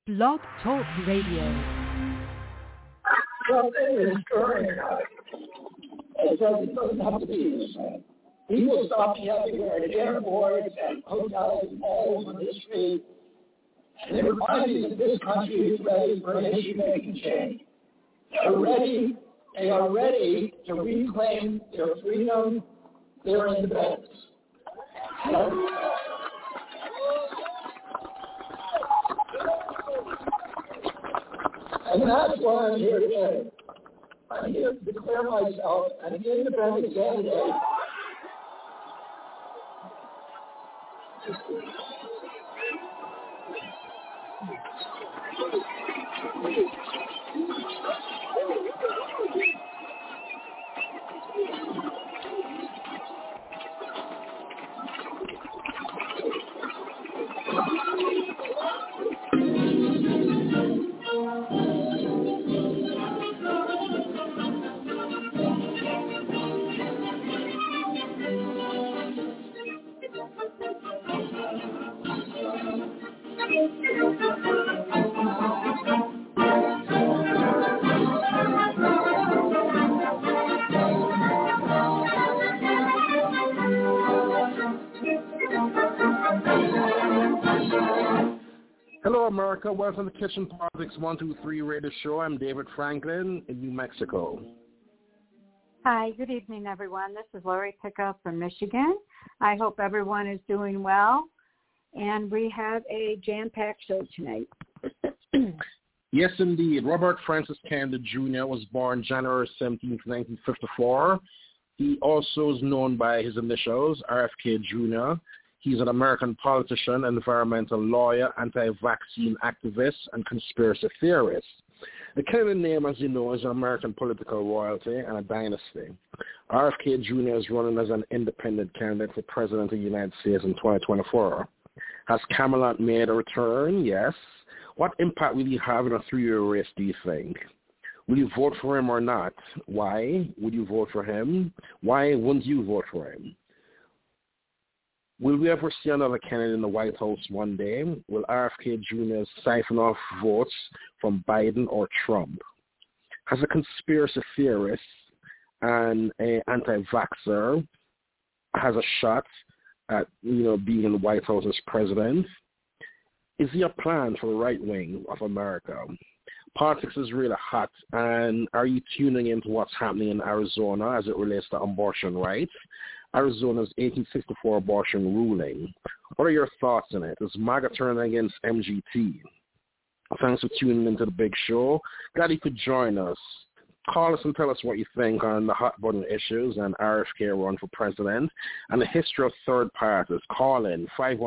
Blog Talk Radio. Well, it is current. It doesn't have to be the same. He will stop you everywhere at airports and hotels all over the street. And it reminds me that this country is ready for a history-making change. They are ready to reclaim their freedom, their independence. And that's why I'm here today. I'm here to declare myself an independent candidate. Hello, America. Welcome to Kitchen Politics 123 Radio Show. I'm David Franklin in New Mexico. Hi, good evening, everyone. This is Lori Pickup from Michigan. I hope everyone is doing well, and we have a jam-packed show tonight. Yes, indeed. Robert Francis Kennedy Jr. was born January 17, 1954. He also is known by his initials, RFK Jr. He's an American politician, environmental lawyer, anti-vaccine activist, and conspiracy theorist. The Kennedy name, as you know, is an American political royalty and a dynasty. RFK Jr. is running as an independent candidate for president of the United States in 2024. Has Kamala made a return? Yes. What impact will he have in a 3-year race, do you think? Will you vote for him or not? Why would you vote for him? Why wouldn't you vote for him? Will we ever see another candidate in the White House one day? Will RFK Jr. siphon off votes from Biden or Trump? As a conspiracy theorist and an anti-vaxxer, has a shot at, being in the White House as president? Is he a plan for the right wing of America? Politics is really hot, and are you tuning into what's happening in Arizona as it relates to abortion rights? Arizona's 1864 abortion ruling. What are your thoughts on it? Is MAGA turning against MGT? Thanks for tuning into the big show. Glad you could join us. Call us and tell us what you think on the hot button issues and RFK run for president and the history of third parties. Call in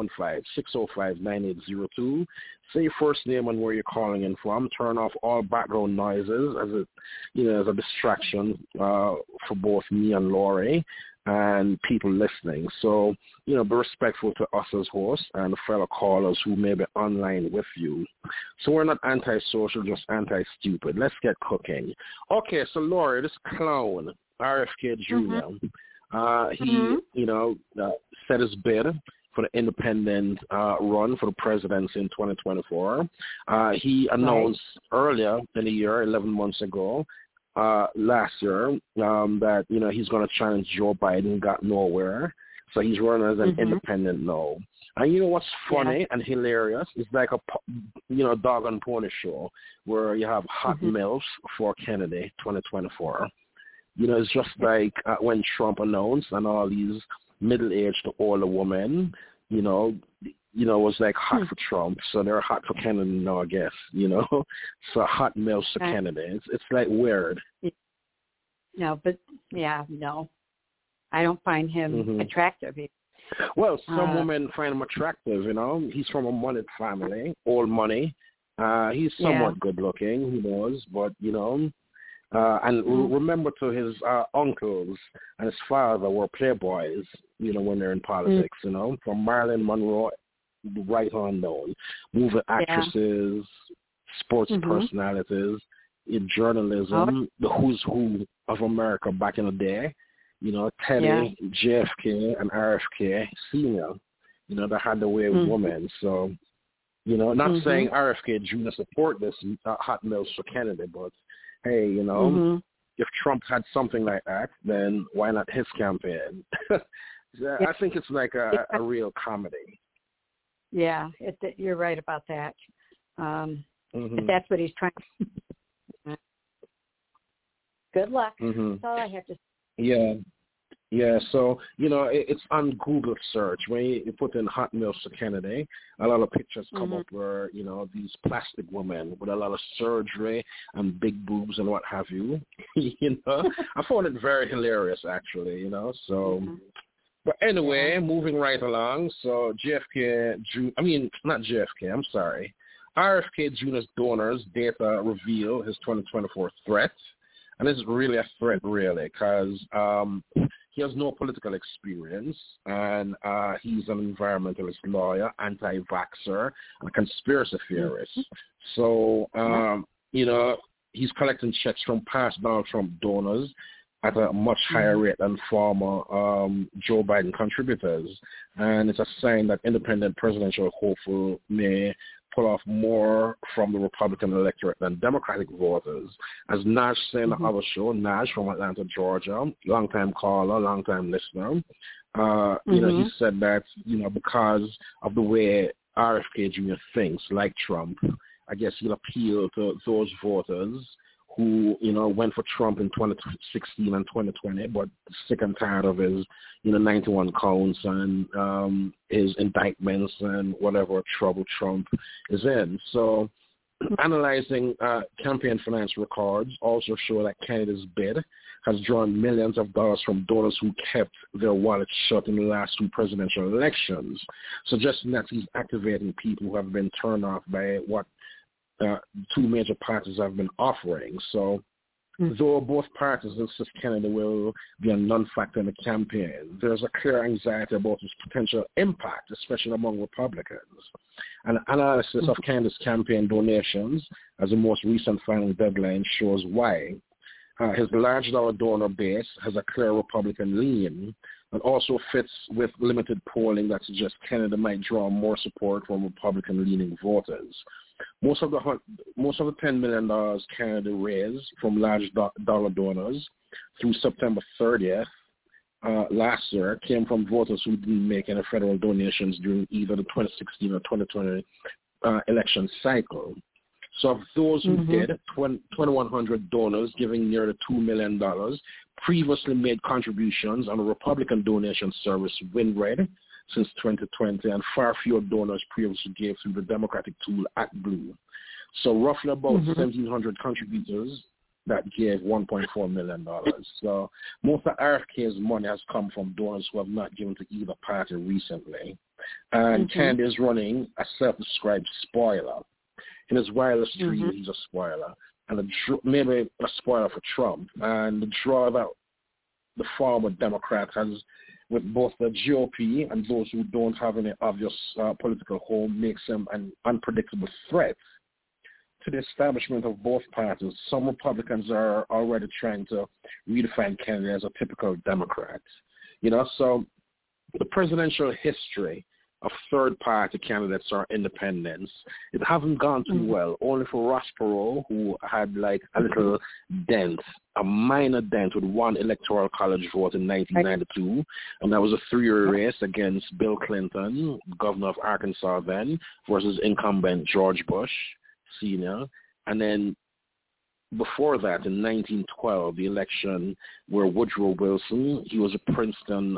515-605-9802. Say your first name and where you're calling in from. Turn off all background noises as a distraction for both me and Lori and people listening. So, be respectful to us as hosts and the fellow callers who may be online with you. So we're not anti-social, just anti-stupid. Let's get cooking. Okay, so Laura, this clown, RFK Jr., he set his bid for the independent run for the presidency in 2024. He announced earlier in the year, 11 months ago, last year, that, he's going to challenge Joe Biden, got nowhere. So he's running as an independent now. And you know what's funny and hilarious? It's like a dog and pony show where you have hot milfs for Kennedy 2024. It's just like when Trump announced and all these middle-aged to older women, was like hot for Trump, so they're hot for Kennedy now, I guess, So hot milfs for Kennedy. It's like weird. No, but no. I don't find him attractive. Well, some women find him attractive, He's from a money family, old money. He's somewhat good looking, who knows, but, and remember to his uncles and his father were playboys, when they're in politics, from Marilyn Monroe right on down. Movie actresses, sports personalities, in journalism, the who's who of America back in the day. Teddy, JFK, and RFK Sr., that had the way of women. So You know, not saying RFK Jr. support this hot mills for Kennedy, but hey, you know, if Trump had something like that, then why not his campaign? I think it's like a real comedy. Yeah, you're right about that. If that's what he's trying to. Good luck. That's all I have to say. Yeah, so, you know, it's on Google search. When you put in hot mills for Kennedy, a lot of pictures come up where, you know, these plastic women with a lot of surgery and big boobs and what have you. You know, I found it very hilarious, actually, you know, so. But anyway, moving right along, so RFK Jr.'s donors data reveal his 2024 threat. And this is really a threat, really, because he has no political experience, and he's an environmentalist lawyer, anti-vaxxer, and a conspiracy theorist. So, you know, he's collecting checks from past Donald Trump donors at a much higher rate than former Joe Biden contributors. And it's a sign that independent presidential hopeful may pull off more from the Republican electorate than Democratic voters. As Nash said on the other show, Nash from Atlanta, Georgia, long-time caller, long-time listener, you know, he said that, you know, because of the way RFK Jr. thinks, like Trump, I guess he'll appeal to those voters who, you know, went for Trump in 2016 and 2020, but sick and tired of his, you know, 91 counts and his indictments and whatever trouble Trump is in. So analyzing campaign finance records also show that Kennedy's bid has drawn millions of dollars from donors who kept their wallets shut in the last two presidential elections, suggesting that he's activating people who have been turned off by what two major parties have been offering. So though both parties insist Kennedy will be a non-factor in the campaign, there's a clear anxiety about his potential impact, especially among Republicans. An analysis of Kennedy's campaign donations as the most recent filing deadline shows why. His large dollar donor base has a clear Republican lean and also fits with limited polling that suggests Kennedy might draw more support from Republican-leaning voters. Most of the $10 million Kennedy raised from large dollar donors through September 30th last year came from voters who didn't make any federal donations during either the 2016 or 2020 election cycle. So of those who did, 2,100 donors giving nearly $2 million previously made contributions on the Republican donation service WinRed since 2020, and far fewer donors previously gave through the Democratic tool ActBlue. So roughly about 1,700 contributors that gave $1.4 million. So most of RFK's money has come from donors who have not given to either party recently. And Kennedy is running a self-described spoiler. In his wireless tree, he's a spoiler, and maybe a spoiler for Trump. And the draw that the former Democrat has with both the GOP and those who don't have any obvious political home makes him an unpredictable threat to the establishment of both parties. Some Republicans are already trying to redefine Kennedy as a typical Democrat. You know, so the presidential history of third-party candidates or independents, it hasn't gone too well. Only for Ross Perot, who had like a little dent, a minor dent with one electoral college vote in 1992, and that was a three-year race against Bill Clinton, governor of Arkansas then, versus incumbent George Bush Sr. And then before that, in 1912, the election where Woodrow Wilson, he was a Princeton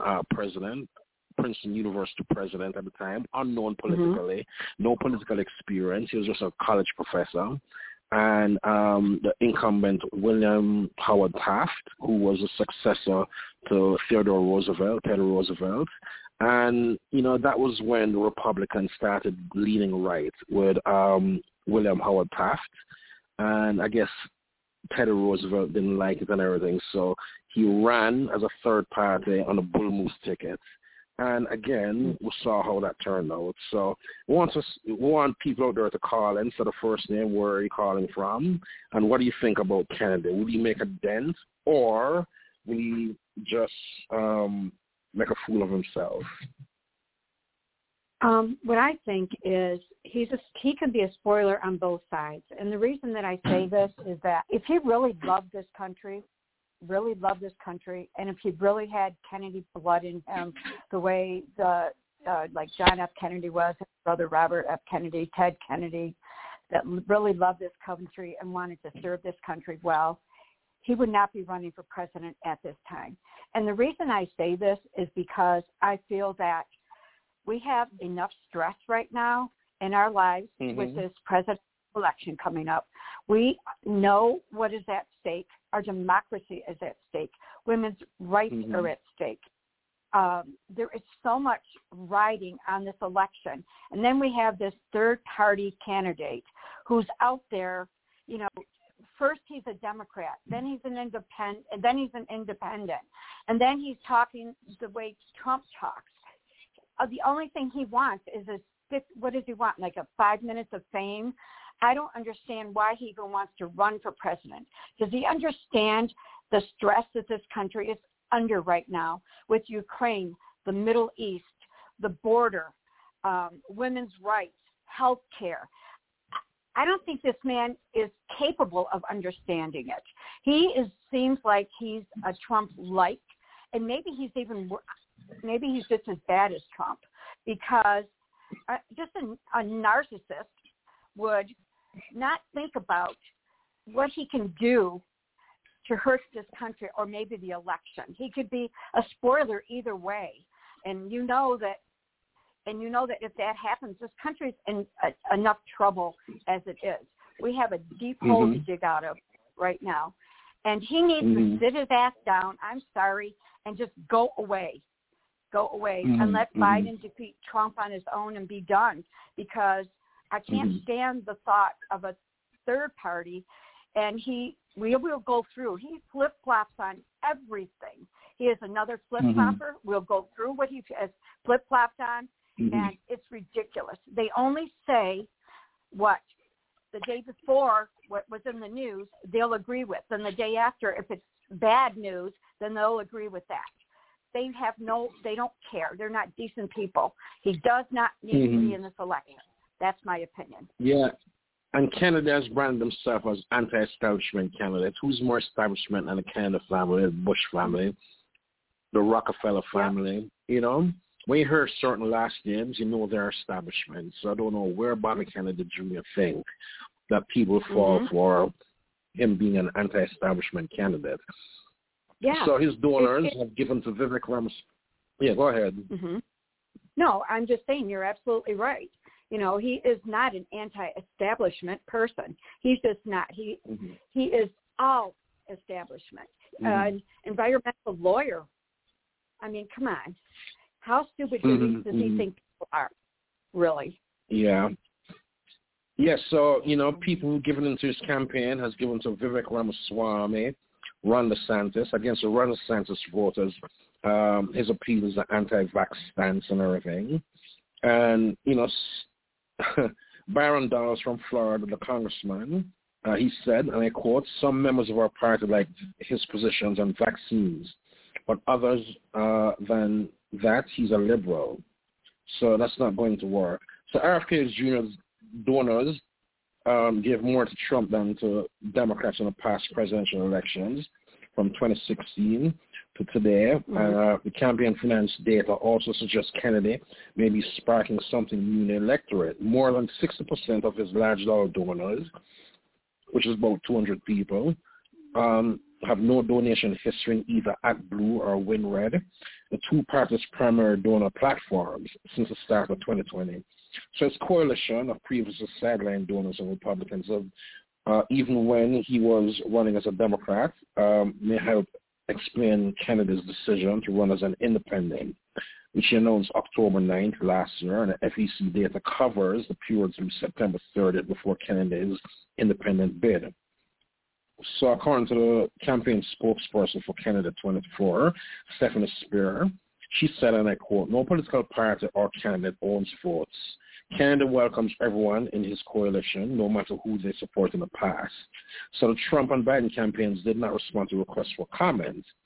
University president at the time, unknown politically, no political experience. He was just a college professor. And the incumbent William Howard Taft, who was a successor to Teddy Roosevelt. And, you know, that was when the Republicans started leaning right with William Howard Taft. And I guess Teddy Roosevelt didn't like it and everything, so he ran as a third party on a Bull Moose ticket. And again, we saw how that turned out. So we want people out there to call in for the first name, where are you calling from, and what do you think about Kennedy? Will he make a dent, or will he just make a fool of himself? What I think is he can be a spoiler on both sides. And the reason that I say this is that if he really loved this country, and if he really had Kennedy blood in him, the way like John F. Kennedy was, his brother Robert F. Kennedy, Ted Kennedy, that really loved this country and wanted to serve this country well, he would not be running for president at this time. And the reason I say this is because I feel that we have enough stress right now in our lives with this presidential election coming up. We know what is at stake. Our democracy is at stake. Women's rights are at stake. There is so much riding on this election. And then we have this third-party candidate who's out there, first he's a Democrat, then he's an independent, and then he's talking the way Trump talks. The only thing he wants is what does he want, like a 5 minutes of fame? I don't understand why he even wants to run for president. Does he understand the stress that this country is under right now with Ukraine, the Middle East, the border, women's rights, health care? I don't think this man is capable of understanding it. He seems like he's a Trump-like, and maybe he's just as bad as Trump, because just a narcissist would not think about what he can do to hurt this country or maybe the election. He could be a spoiler either way. And you know that if that happens, this country's in enough trouble as it is. We have a deep hole to dig out of right now. And he needs to sit his ass down, I'm sorry, and just go away and let Biden defeat Trump on his own and be done, because I can't stand the thought of a third party. And we will go through. He flip-flops on everything. He is another flip-flopper. We'll go through what he has flip-flopped on, and it's ridiculous. They only say what the day before, what was in the news, they'll agree with. Then the day after, if it's bad news, then they'll agree with that. They don't care. They're not decent people. He does not need to be in this election. That's my opinion. Yeah. And Kennedy has branded himself as anti-establishment candidate. Who's more establishment than the Kennedy family, the Bush family, the Rockefeller family? Yep. When you hear certain last names, they're establishment. So I don't know where Bobby Kennedy Jr. think that people fall for him being an anti-establishment candidate. Yeah. So his donors have given to Vivek Ramaswamy. Yeah, go ahead. No, I'm just saying you're absolutely right. He is not an anti-establishment person. He's just not. He is all establishment. An environmental lawyer. I mean, come on. How stupid does he think people are, really? Yeah. Yes, so, people who given into his campaign has given to Vivek Ramaswamy, Ron DeSantis, against the Ron DeSantis voters. His appeal is an anti-vax stance and everything. And, Byron Donalds from Florida, the congressman, he said, and I quote, "Some members of our party like his positions on vaccines, but others than that, he's a liberal. So that's not going to work." So RFK Jr.'s donors gave more to Trump than to Democrats in the past presidential elections from 2016 to today. The campaign finance data also suggests Kennedy may be sparking something new in the electorate. More than 60% of his large dollar donors, which is about 200 people, have no donation history in either ActBlue or WinRed, the two parties' primary donor platforms since the start of 2020. So his coalition of previously sideline donors and Republicans, even when he was running as a Democrat, may help explain Kennedy's decision to run as an independent, which he announced October 9th last year, and the FEC data covers the period through September 30th before Kennedy's independent bid. So according to the campaign spokesperson for Kennedy 24, Stephanie Spear, she said, and I quote, "No political party or candidate owns votes. Kennedy welcomes everyone in his coalition, no matter who they support in the past." So the Trump and Biden campaigns did not respond to requests for comment.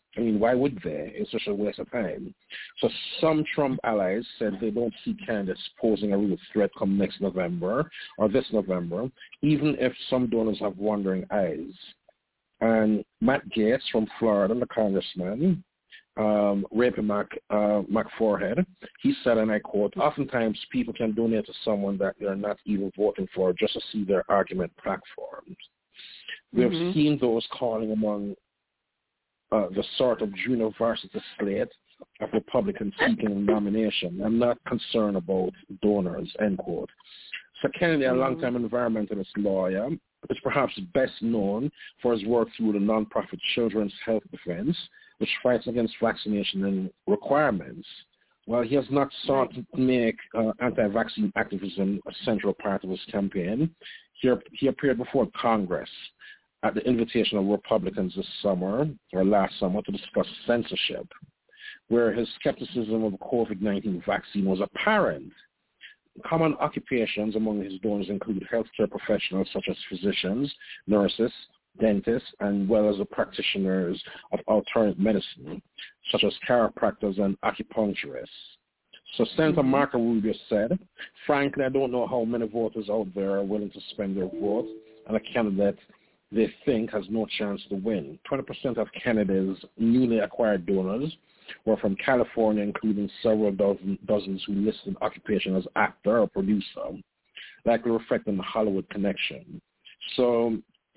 I mean, why would they? It's just a waste of time. So some Trump allies said they don't see candidates posing a real threat come next November or this November, even if some donors have wandering eyes. And Matt Gaetz from Florida, the congressman, Rapey McForehead, he said, and I quote, oftentimes people can donate to someone that they're not even voting for just to see their argument platformed. We have seen those calling among the sort of junior varsity slate of Republicans seeking nomination. I'm not concerned about donors, end quote. So Kennedy, a longtime environmentalist lawyer, is perhaps best known for his work through the nonprofit Children's Health Defense, which fights against vaccination and requirements. While he has not sought to make anti-vaccine activism a central part of his campaign, he appeared before Congress at the invitation of Republicans last summer, to discuss censorship, where his skepticism of the COVID-19 vaccine was apparent. Common occupations among his donors include healthcare professionals such as physicians, nurses, dentists, and well as the practitioners of alternative medicine, such as chiropractors and acupuncturists. So Senator Marco Rubio said, frankly, I don't know how many voters out there are willing to spend their vote on a candidate they think has no chance to win. 20% of Kennedy's newly acquired donors were from California, including several dozens who listed occupation as actor or producer, likely reflecting the Hollywood connection. So,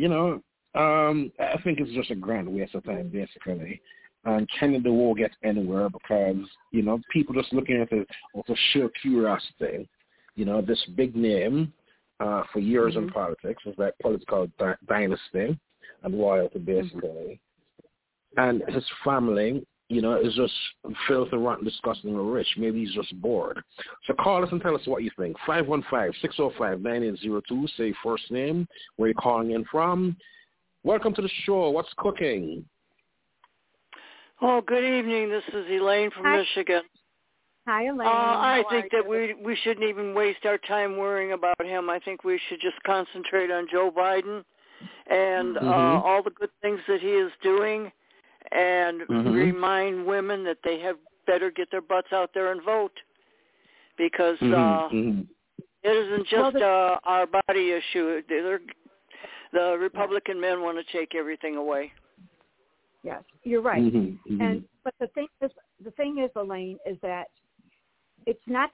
I think it's just a grand waste of time, basically. And Kennedy won't get anywhere because, people just looking at it out of sheer curiosity. This big name for years in politics is that political dynasty and loyalty, basically. And his family, is just filthy, rotten, disgusting, or rich. Maybe he's just bored. So call us and tell us what you think. 515-605-9802. Say first name, where you're calling in from. Welcome to the show. What's cooking? Oh, good evening. This is Elaine from Michigan. Hi, Elaine. I think that we shouldn't even waste our time worrying about him. I think we should just concentrate on Joe Biden and all the good things that he is doing, and remind women that they have better get their butts out there and vote, because it isn't just our body issue. The Republican men want to take everything away. Yes, you're right. But the thing is, Elaine, is that it's not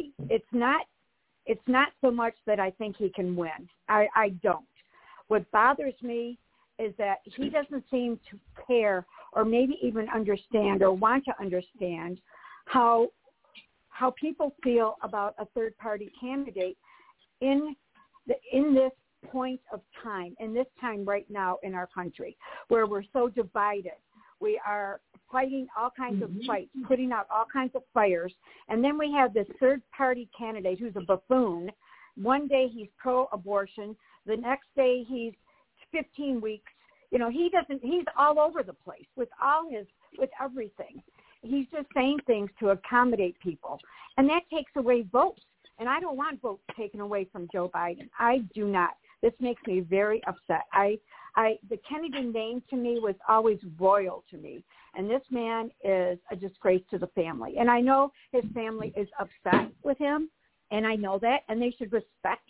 so much that I think he can win. I don't. What bothers me is that he doesn't seem to care or maybe even understand or want to understand how people feel about a third-party candidate in this point of time, in this time right now in our country, where we're so divided. We are fighting all kinds of fights, putting out all kinds of fires, and then we have this third-party candidate who's a buffoon. One day he's pro-abortion, the next day he's 15 weeks. He's all over the place with everything. He's just saying things to accommodate people, and that takes away votes. And I don't want votes taken away from Joe Biden. I do not. This makes me very upset. The Kennedy name to me was always royal to me, and this man is a disgrace to the family. And I know his family is upset with him, and I know that, and he should respect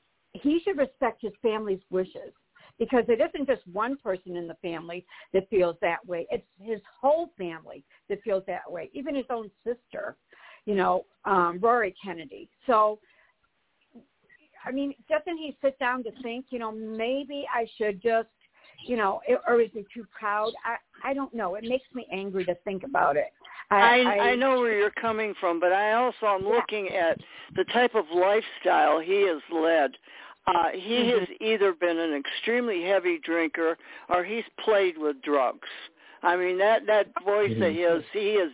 his family's wishes, because it isn't just one person in the family that feels that way. It's his whole family that feels that way, even his own sister, Rory Kennedy. So, I mean, doesn't he sit down to think, maybe I should just, or is he too proud? I don't know. It makes me angry to think about it. I know where you're coming from, but I also am looking at the type of lifestyle he has led. He has either been an extremely heavy drinker or he's played with drugs. I mean, that voice of his, he has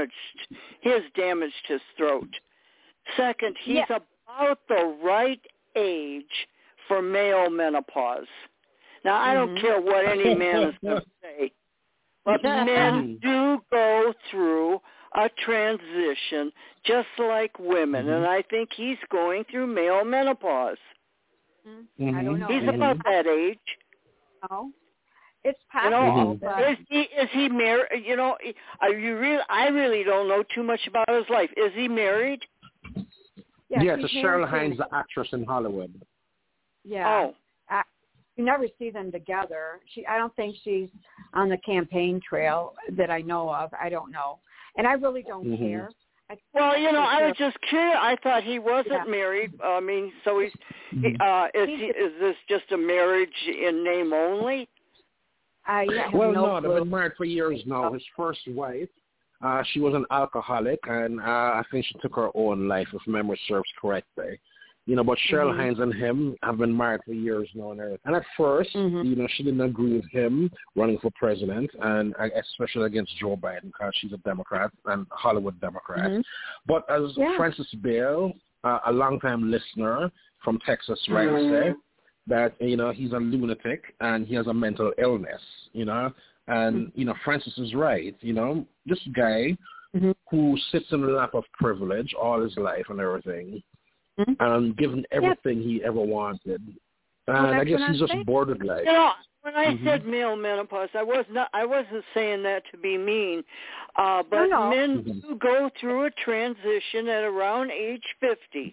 damaged his throat. Second, he's about the right age for male menopause. Now, I don't care what any man is going to say, but men do go through a transition just like women, and I think he's going through male menopause. I don't know. He's about that age. Oh. It's possible. But is he married? You know, are you really? I really don't know too much about his life. Is he married? Yeah, to Cheryl Hines, the actress in Hollywood. Yeah. Oh. You never see them together. I don't think she's on the campaign trail that I know of. I don't know. And I really don't care. Well, you know, I was just curious. I thought he wasn't married. I mean, so is this just a marriage in name only? No, they've been married for years now. His first wife, she was an alcoholic, and I think she took her own life, if memory serves correctly. You know, but Cheryl Hines and him have been married for years now and everything. And at first, you know, she didn't agree with him running for president, and especially against Joe Biden, because she's a Democrat and Hollywood Democrat. But as Francis Bale, a longtime listener from Texas, rightly say, that, you know, he's a lunatic and he has a mental illness, you know. And, you know, Francis is right. You know, this guy who sits in the lap of privilege all his life and everything, and given everything he ever wanted. And I guess he's just bored with life. You know, when I said male menopause, I wasn't saying that to be mean, but men do go through a transition at around age 50,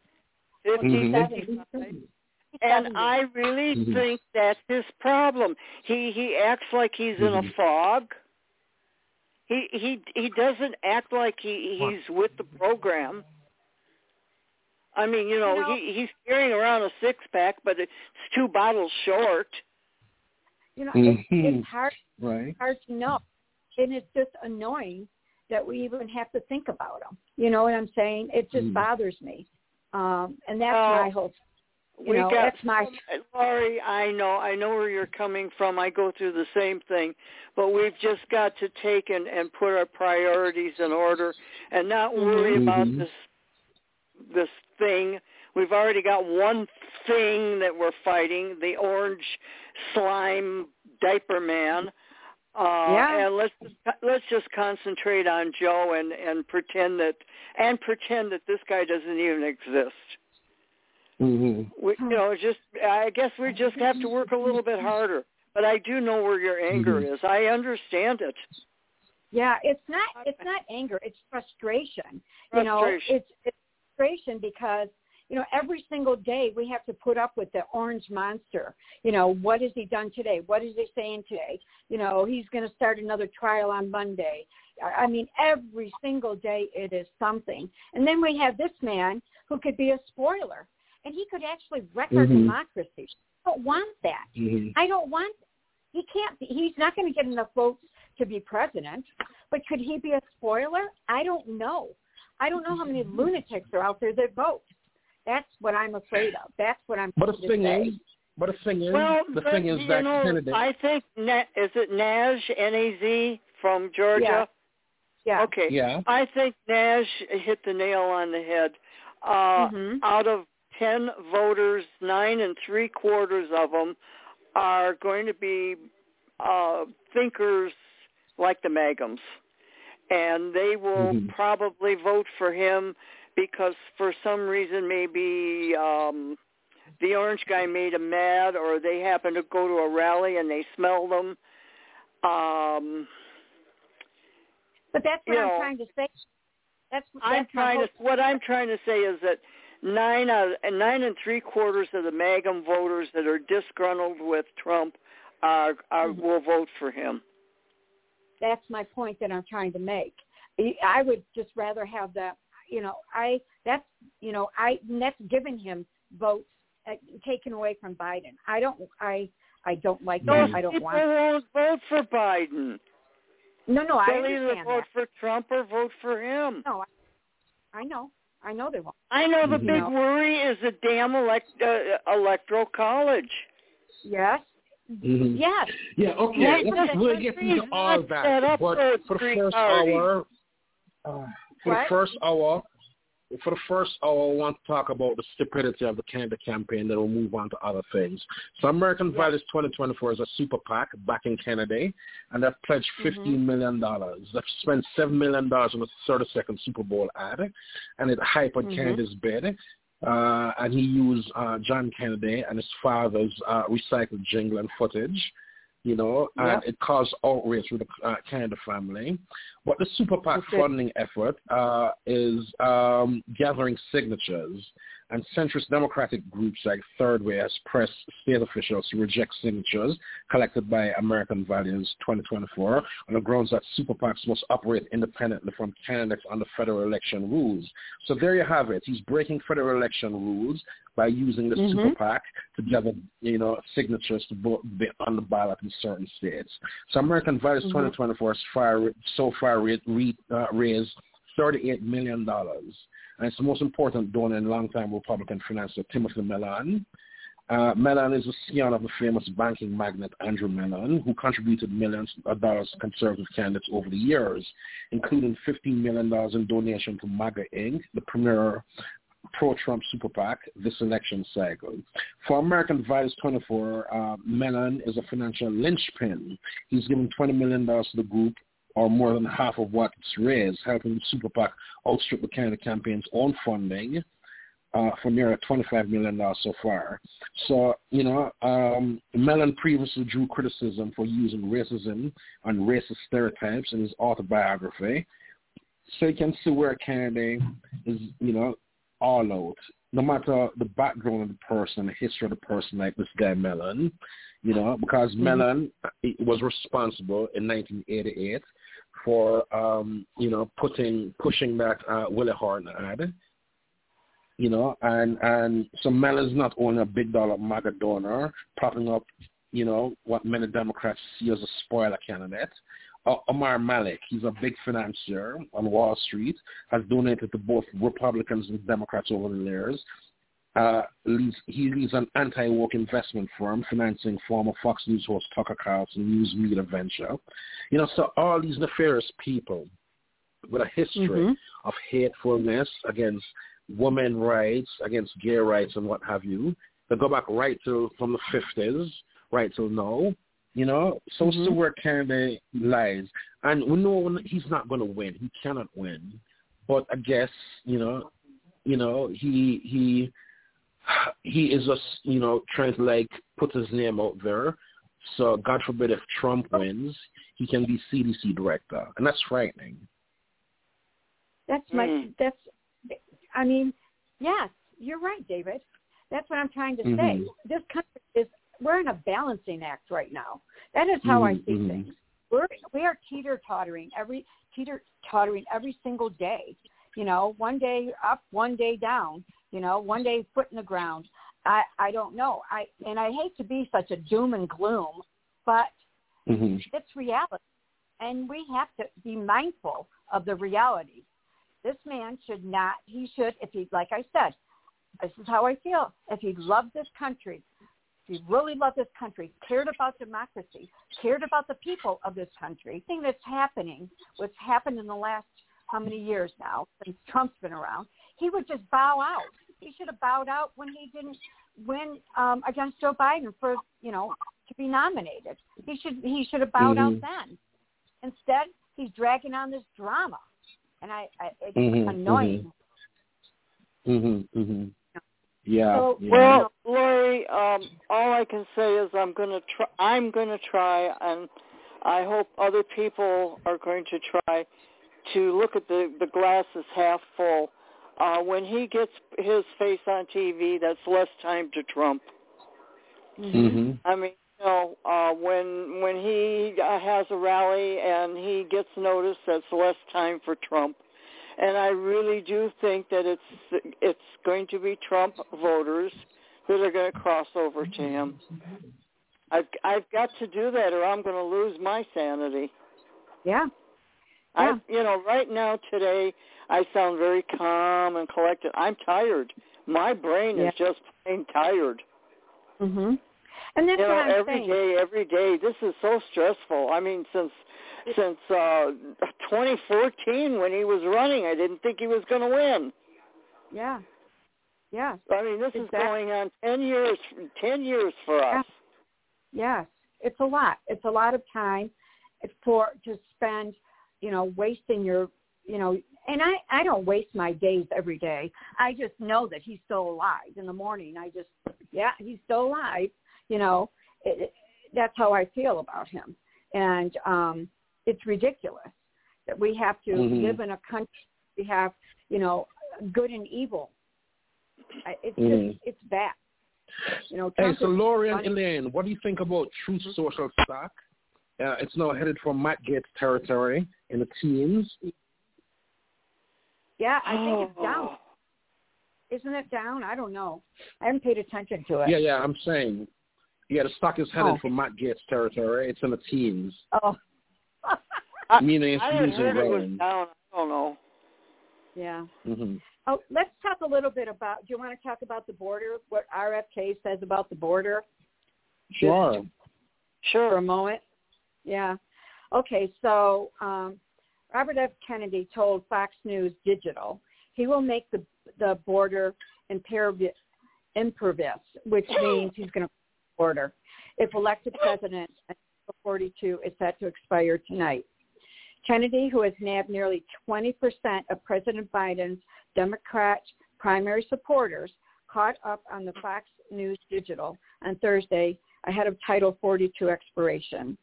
55. And I really think that's his problem. He acts like he's in a fog. He doesn't act like he's with the program. I mean, you know, he's carrying around a 6-pack, but it's 2 bottles short. You know, it's hard to know. And it's just annoying that we even have to think about him. You know what I'm saying? It just bothers me. And that's my whole, that's my... Laurie, I know where you're coming from. I go through the same thing. But we've just got to take and put our priorities in order and not worry about this thing. We've already got one thing that we're fighting, the orange slime diaper man. And let's just concentrate on Joe and pretend that this guy doesn't even exist. We, you know, I guess we just have to work a little bit harder. But I do know where your anger is. I understand it. Yeah, it's not anger, it's frustration. You know, it's frustration because, you know, every single day we have to put up with the orange monster. You know, what has he done today? What is he saying today? You know, he's going to start another trial on Monday. I mean, every single day it is something. And then we have this man who could be a spoiler, and he could actually wreck our democracy. I don't want that. I don't want that. He can't be. He's not going to get enough votes to be president, but could he be a spoiler? I don't know. I don't know how many lunatics are out there that vote. That's what I'm afraid of. That's what I'm But the thing is, that candidate. I think, is it Naj, N-A-Z, from Georgia? Yeah. Okay. Yeah. I think Naj hit the nail on the head. Out of 10 voters, 9 3/4 of them are going to be thinkers like the Magums. And they will probably vote for him because for some reason maybe the orange guy made them mad, or they happen to go to a rally and they smell them. But that's what I'm trying to say. What I'm trying to say is that 9 3/4 of the Magum voters that are disgruntled with Trump will vote for him. That's my point that I'm trying to make. I would just rather have that. That's giving him votes taken away from Biden. I don't like that. I don't want. People won't vote for Biden. No, I They'll understand either vote for Trump or vote for him. No, I know they won't. I know the big worry is the damn electoral college. Yes. Yes. Yeah. Okay. We'll get into all that. But for the first hour, I want to talk about the stupidity of the Canada campaign. Then we'll move on to other things. So American Values 2024 is a super PAC backing Kennedy, and they've pledged $15 million. They've spent $7 million on the 32nd Super Bowl ad, and it hyped Kennedy's bid. And he used John Kennedy and his father's recycled jingle and footage. and it caused outrage with the Canada family. But the Super PAC funding effort is gathering signatures, and centrist democratic groups like Third Way has pressed state officials to reject signatures collected by American Values 2024 on the grounds that Super PACs must operate independently from candidates under federal election rules. So there you have it. He's breaking federal election rules by using the Super PAC to gather, signatures to be on the ballot in certain states. So American Values 2024 has so far raised $38 million. And it's the most important donor in longtime Republican financier Timothy Mellon. Mellon is a scion of the famous banking magnate Andrew Mellon, who contributed millions of dollars to conservative candidates over the years, including $15 million in donation to MAGA Inc., the premier pro-Trump Super PAC, this election cycle. For American Values 24, Mellon is a financial linchpin. He's given $20 million to the group, or more than half of what it's raised, helping the Super PAC outstrip the Canada campaign's own funding for nearly $25 million so far. So, Mellon previously drew criticism for using racism and racist stereotypes in his autobiography. So you can see where Canada is, all out. No matter the background of the person, the history of the person, like this guy Mellon, because Mellon was responsible in 1988 for, pushing that Willie Horton ad, and so Mellon's not only a big dollar MAGA donor, propping up, what many Democrats see as a spoiler candidate. Omar Malik, he's a big financier on Wall Street, has donated to both Republicans and Democrats over the years. He leads an anti-woke investment firm financing former Fox News host Tucker Carlson News Media venture. So all these nefarious people with a history of hatefulness against women's rights, against gay rights and what have you, they go back from the 50s, right till now. So where Canada lies. And we know he's not going to win. He cannot win. But I guess, he is just, trying to, put his name out there. So God forbid if Trump wins, he can be CDC director. And that's frightening. Yes, you're right, David. That's what I'm trying to say. This country we're in a balancing act right now. That is how I see things. We are teeter-tottering every single day. One day up, one day down. One day foot in the ground. I don't know. I hate to be such a doom and gloom, but it's reality, and we have to be mindful of the reality. This man should not. He should, if he, like I said, this is how I feel. If he loved this country. If he really loved this country, cared about democracy, cared about the people of this country, the thing that's happening, what's happened in the last how many years now since Trump's been around, he would just bow out. He should have bowed out when he didn't win against Joe Biden for, to be nominated. He should have bowed out then. Instead, he's dragging on this drama, and it's annoying. Yeah. So, well, Lori, all I can say is I'm going to try, and I hope other people are going to try to look at the glass as half full. When he gets his face on TV, that's less time to Trump. I mean, when he has a rally and he gets noticed, that's less time for Trump. And I really do think that it's going to be Trump voters that are going to cross over to him. I've got to do that, or I'm going to lose my sanity. Yeah. Right now today, I sound very calm and collected. I'm tired. My brain is just plain tired. And that's what I'm saying. Every day, this is so stressful. I mean, since 2014 when he was running, I didn't think he was going to win. Yeah. I mean, this is going on 10 years for us. Yes. It's a lot. It's a lot of time to spend, wasting your, and I don't waste my days every day. I just know that he's still alive in the morning. He's still alive. that's how I feel about him. And it's ridiculous that we have to live in a country. We have, good and evil. It's bad. Hey, so Lori and Elaine, what do you think about Truth Social stock? It's now headed for Matt Gaetz territory in the teens. Yeah, I think it's down. Isn't it down? I don't know. I haven't paid attention to it. Yeah, I'm saying. Yeah, the stock is headed for Matt Gaetz territory. It's in the teens. Oh. Meaning it's losing ground. I don't know. Yeah. Mm-hmm. Oh, let's talk a little bit about, do you want to talk about the border, what RFK says about the border? Sure. For a moment. Yeah. Okay, so Robert F. Kennedy told Fox News Digital he will make the border impervious, which means he's going to border if elected president. 42 is set to expire tonight. Kennedy, who has nabbed nearly 20% of President Biden's Democrat primary supporters, caught up on the Fox News Digital on Thursday ahead of Title 42 expiration.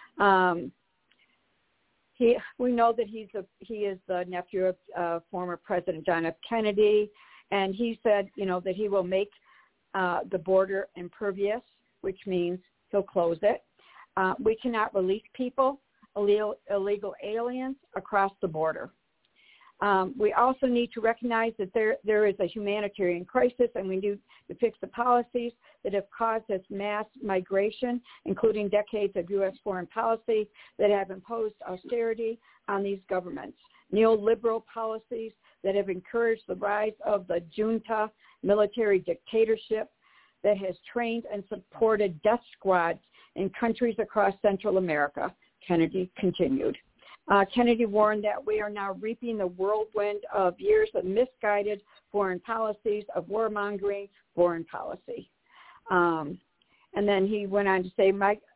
We know that he is the nephew of former President John F. Kennedy, and he said, that he will make the border impervious, which means he'll close it. We cannot release people, illegal aliens, across the border. We also need to recognize that there is a humanitarian crisis, and we need to fix the policies that have caused this mass migration, including decades of U.S. foreign policy that have imposed austerity on these governments, neoliberal policies that have encouraged the rise of the junta military dictatorship that has trained and supported death squads in countries across Central America, Kennedy continued. Kennedy warned that we are now reaping the whirlwind of years of misguided foreign policies, of warmongering foreign policy. And then he went on to say,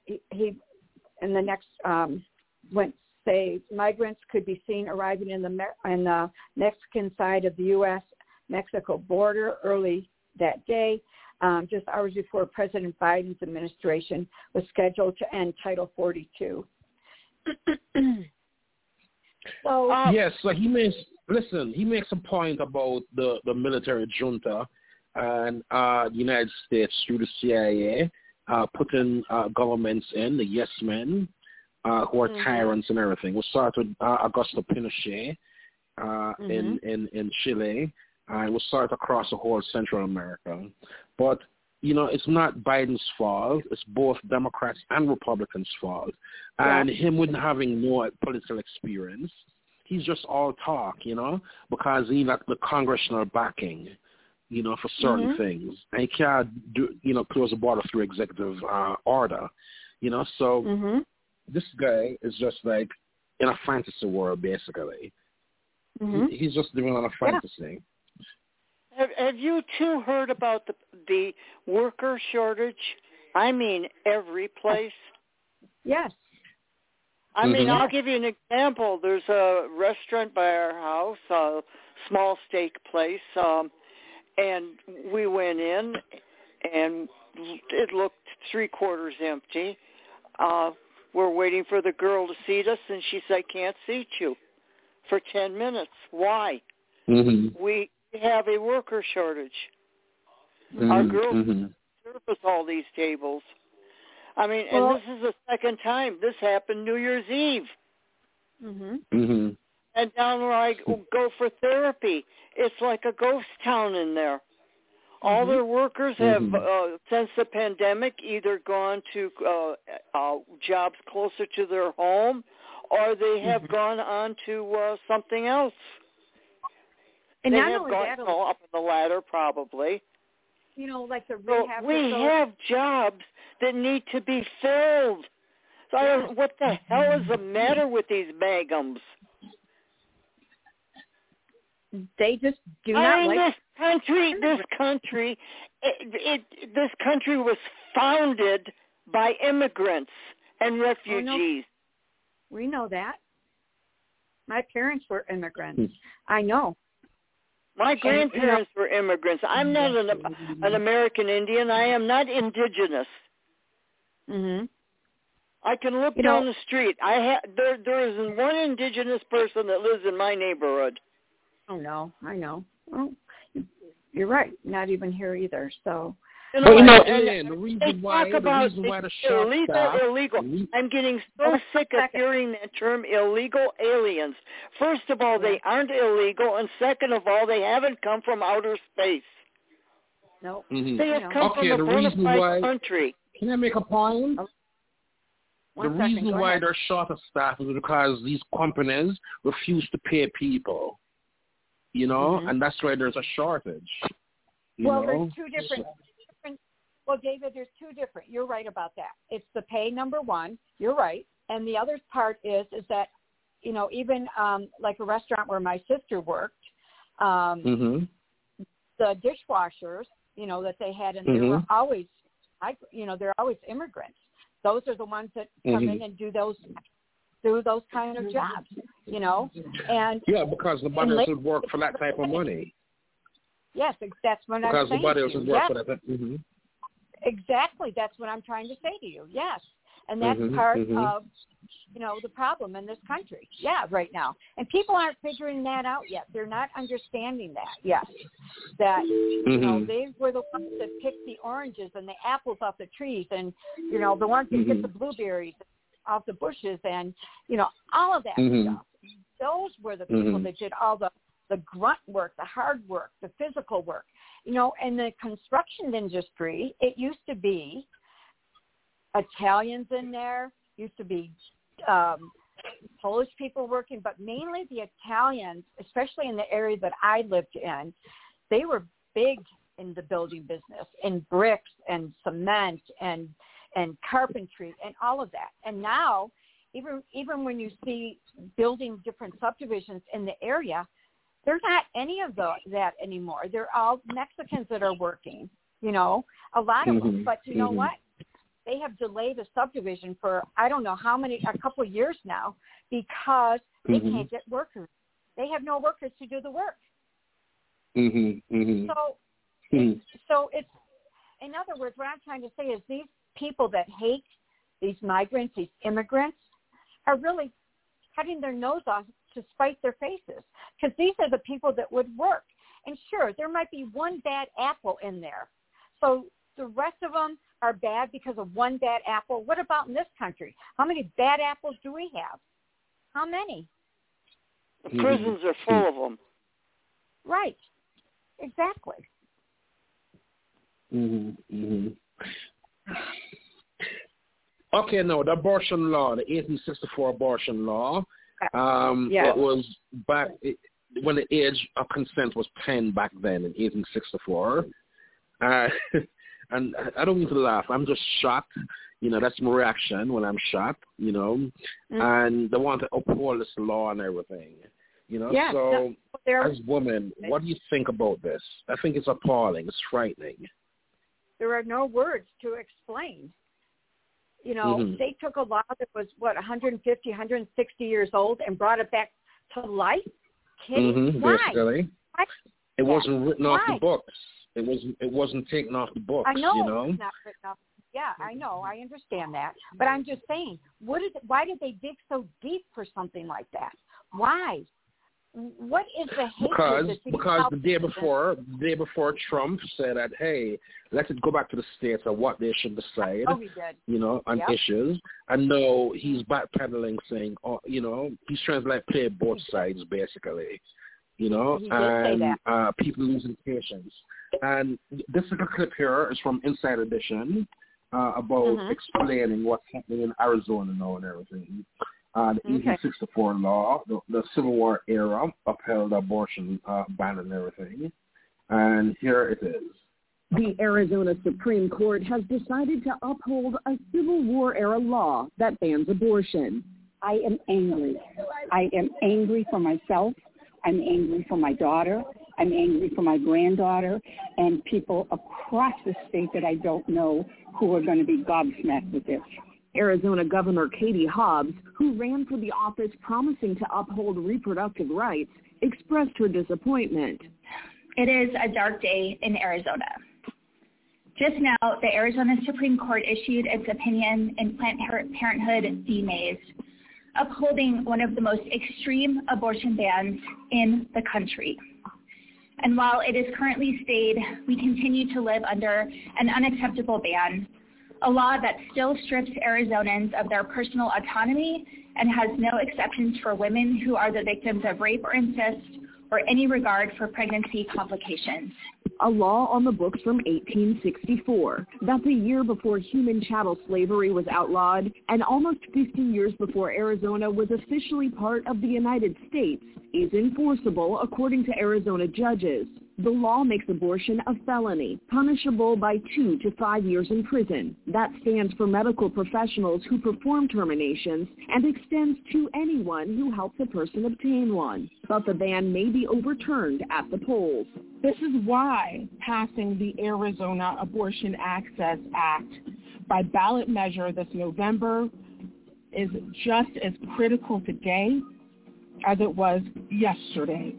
migrants could be seen arriving in the Mexican side of the U.S.-Mexico border early that day, just hours before President Biden's administration was scheduled to end Title 42. So he makes a point about the military junta and the United States through the CIA putting governments in, the yes men, who are tyrants and everything. We'll start with Augusto Pinochet in Chile, and we'll start across the whole Central America. But it's not Biden's fault. It's both Democrats and Republicans' fault. And him with having no political experience, he's just all talk, because he lacked the congressional backing, for certain things. And he can't close the border through executive order, So this guy is just like in a fantasy world, basically. He's just living on a fantasy. Have you two heard about the worker shortage? I mean, every place. Yes. I mean, I'll give you an example. There's a restaurant by our house, a small steak place, and we went in, and it looked 3/4 empty. We're waiting for the girl to seat us, and she said, "I can't seat you for 10 minutes. Why? We have a worker shortage. Our girls service all these tables. I mean, and this is the second time. This happened New Year's Eve. And down where I go for therapy, it's like a ghost town in there. All their workers have, since the pandemic, either gone to jobs closer to their home, or they have gone on to something else. And they not have only gone that, up in the ladder, probably. Like the rehab. So we have jobs that need to be filled. So what the hell is the matter with these Magums? They just do not like this country was founded by immigrants and refugees. We know that. My parents were immigrants. I know. My grandparents were immigrants. I'm not an American Indian. I am not indigenous. I can look down the street. There isn't one indigenous person that lives in my neighborhood. Oh no, I know. Well, you're right. Not even here either. So. The reason why the short staff, illegal. I'm getting so sick of hearing that term, illegal aliens. First of all, they aren't illegal, and second of all, they haven't come from outer space. No, they have come from a bona fide country. Can I make a point? The reason why they're short of staff is because these companies refuse to pay people. And that's why there's a shortage. There's two different. Well, David, there's two different. You're right about that. It's the pay, number one. You're right. And the other part is that, even like a restaurant where my sister worked, the dishwashers, that they had in there were always, they're always immigrants. Those are the ones that come in and do those kind of jobs, And because the bodies would work for that type of money. Yes, that's what I'm saying. Because the bodies would work for that. Mm-hmm. Exactly. That's what I'm trying to say to you. Yes. And that's part of, the problem in this country. Yeah, right now. And people aren't figuring that out yet. They're not understanding that yet. That, they were the ones that picked the oranges and the apples off the trees and, the ones that get the blueberries off the bushes and, all of that stuff. Those were the people that did all the grunt work, the hard work, the physical work. In the construction industry, it used to be Italians in there, used to be Polish people working, but mainly the Italians, especially in the area that I lived in, they were big in the building business, in bricks and cement and carpentry and all of that. And now, even when you see building different subdivisions in the area, there's not any of that anymore. They're all Mexicans that are working, a lot of them. But you know what? They have delayed a subdivision for, I don't know a couple of years now because they can't get workers. They have no workers to do the work. So it's, in other words, what I'm trying to say is these people that hate these migrants, these immigrants, are really cutting their nose off to spite their faces, because these are the people that would work. And sure, there might be one bad apple in there. So the rest of them are bad because of one bad apple. What about in this country? How many bad apples do we have? How many? The prisons are full of them. Right. Exactly. Okay, now the abortion law, the 1864 abortion law, it was back when the age of consent was 10 back then in 1864. And I don't mean to laugh. I'm just shocked. That's my reaction when I'm shocked, and they want to uphold this law and everything. So as women, what do you think about this? I think it's appalling. It's frightening. There are no words to explain. They took a law that was, 150, 160 years old and brought it back to life? Kidding? Why? Basically. Why? It wasn't written off the books. It wasn't taken off the books, I know. It's not written off. Yeah, I know. I understand that. But I'm just saying, why did they dig so deep for something like that? Why? What is the hatred? Because the day before Trump said that, hey, let it go back to the states on what they should decide, on issues. And no, he's backpedaling, saying, he's trying to play both sides, basically, and people losing patience. And this little clip here is from Inside Edition about explaining what's happening in Arizona now and everything. The 1864 law, the Civil War era, upheld abortion ban and everything. And here it is. The Arizona Supreme Court has decided to uphold a Civil War era law that bans abortion. I am angry. I am angry for myself. I'm angry for my daughter. I'm angry for my granddaughter and people across the state that I don't know who are going to be gobsmacked with this. Arizona Governor Katie Hobbs, who ran for the office promising to uphold reproductive rights, expressed her disappointment. It is a dark day in Arizona. Just now, the Arizona Supreme Court issued its opinion in Planned Parenthood v. Mays, upholding one of the most extreme abortion bans in the country. And while it is currently stayed, we continue to live under an unacceptable ban, a law that still strips Arizonans of their personal autonomy and has no exceptions for women who are the victims of rape or incest or any regard for pregnancy complications. A law on the books from 1864, that's a year before human chattel slavery was outlawed and almost 50 years before Arizona was officially part of the United States, is enforceable according to Arizona judges. The law makes abortion a felony, punishable by 2 to 5 years in prison. That stands for medical professionals who perform terminations and extends to anyone who helps a person obtain one. But the ban may be overturned at the polls. This is why passing the Arizona Abortion Access Act by ballot measure this November is just as critical today as it was yesterday.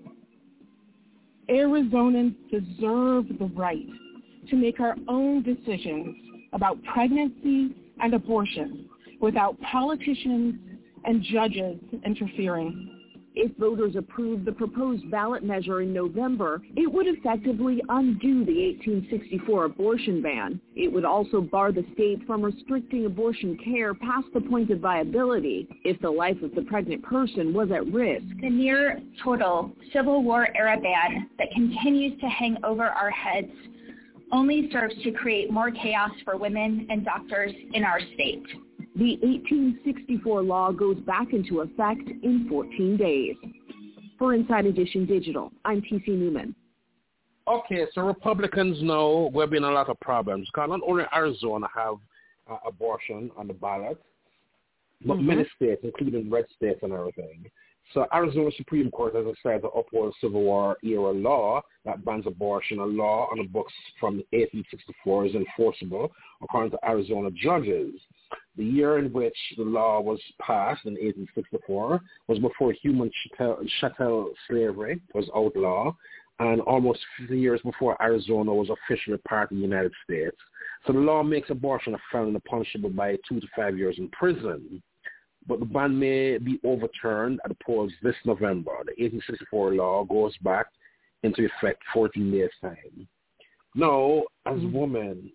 Arizonans deserve the right to make our own decisions about pregnancy and abortion without politicians and judges interfering. If voters approve the proposed ballot measure in November, it would effectively undo the 1864 abortion ban. It would also bar the state from restricting abortion care past the point of viability if the life of the pregnant person was at risk. The near total Civil War era ban that continues to hang over our heads only serves to create more chaos for women and doctors in our state. The 1864 law goes back into effect in 14 days. For Inside Edition Digital, I'm T.C. Newman. Okay, so Republicans know we're having a lot of problems. Because not only Arizona have abortion on the ballot, but many states, including red states and everything. So Arizona Supreme Court has decided to uphold Civil War era law that bans abortion. A law on the books from 1864 is enforceable, according to Arizona judges. The year in which the law was passed in 1864 was before human chattel slavery was outlawed, and almost 50 years before Arizona was officially part of the United States. So the law makes abortion a felony punishable by 2 to 5 years in prison. But the ban may be overturned at the polls this November. The 1864 law goes back into effect 14 days' time. Now, as a woman,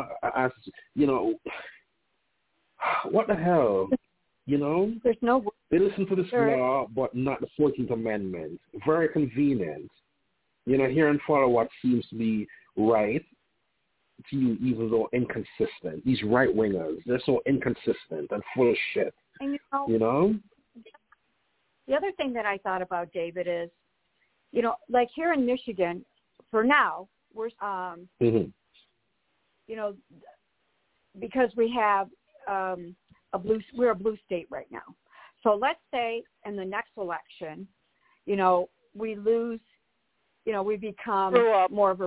what the hell? There's no. They listen to this law, but not the 14th Amendment. Very convenient. Hear and follow what seems to be right to you, even though inconsistent. These right-wingers, they're so inconsistent and full of shit. And the other thing that I thought about, David, is, like here in Michigan, for now, we're, because we have we're a blue state right now. So let's say in the next election, we lose, we become more of a,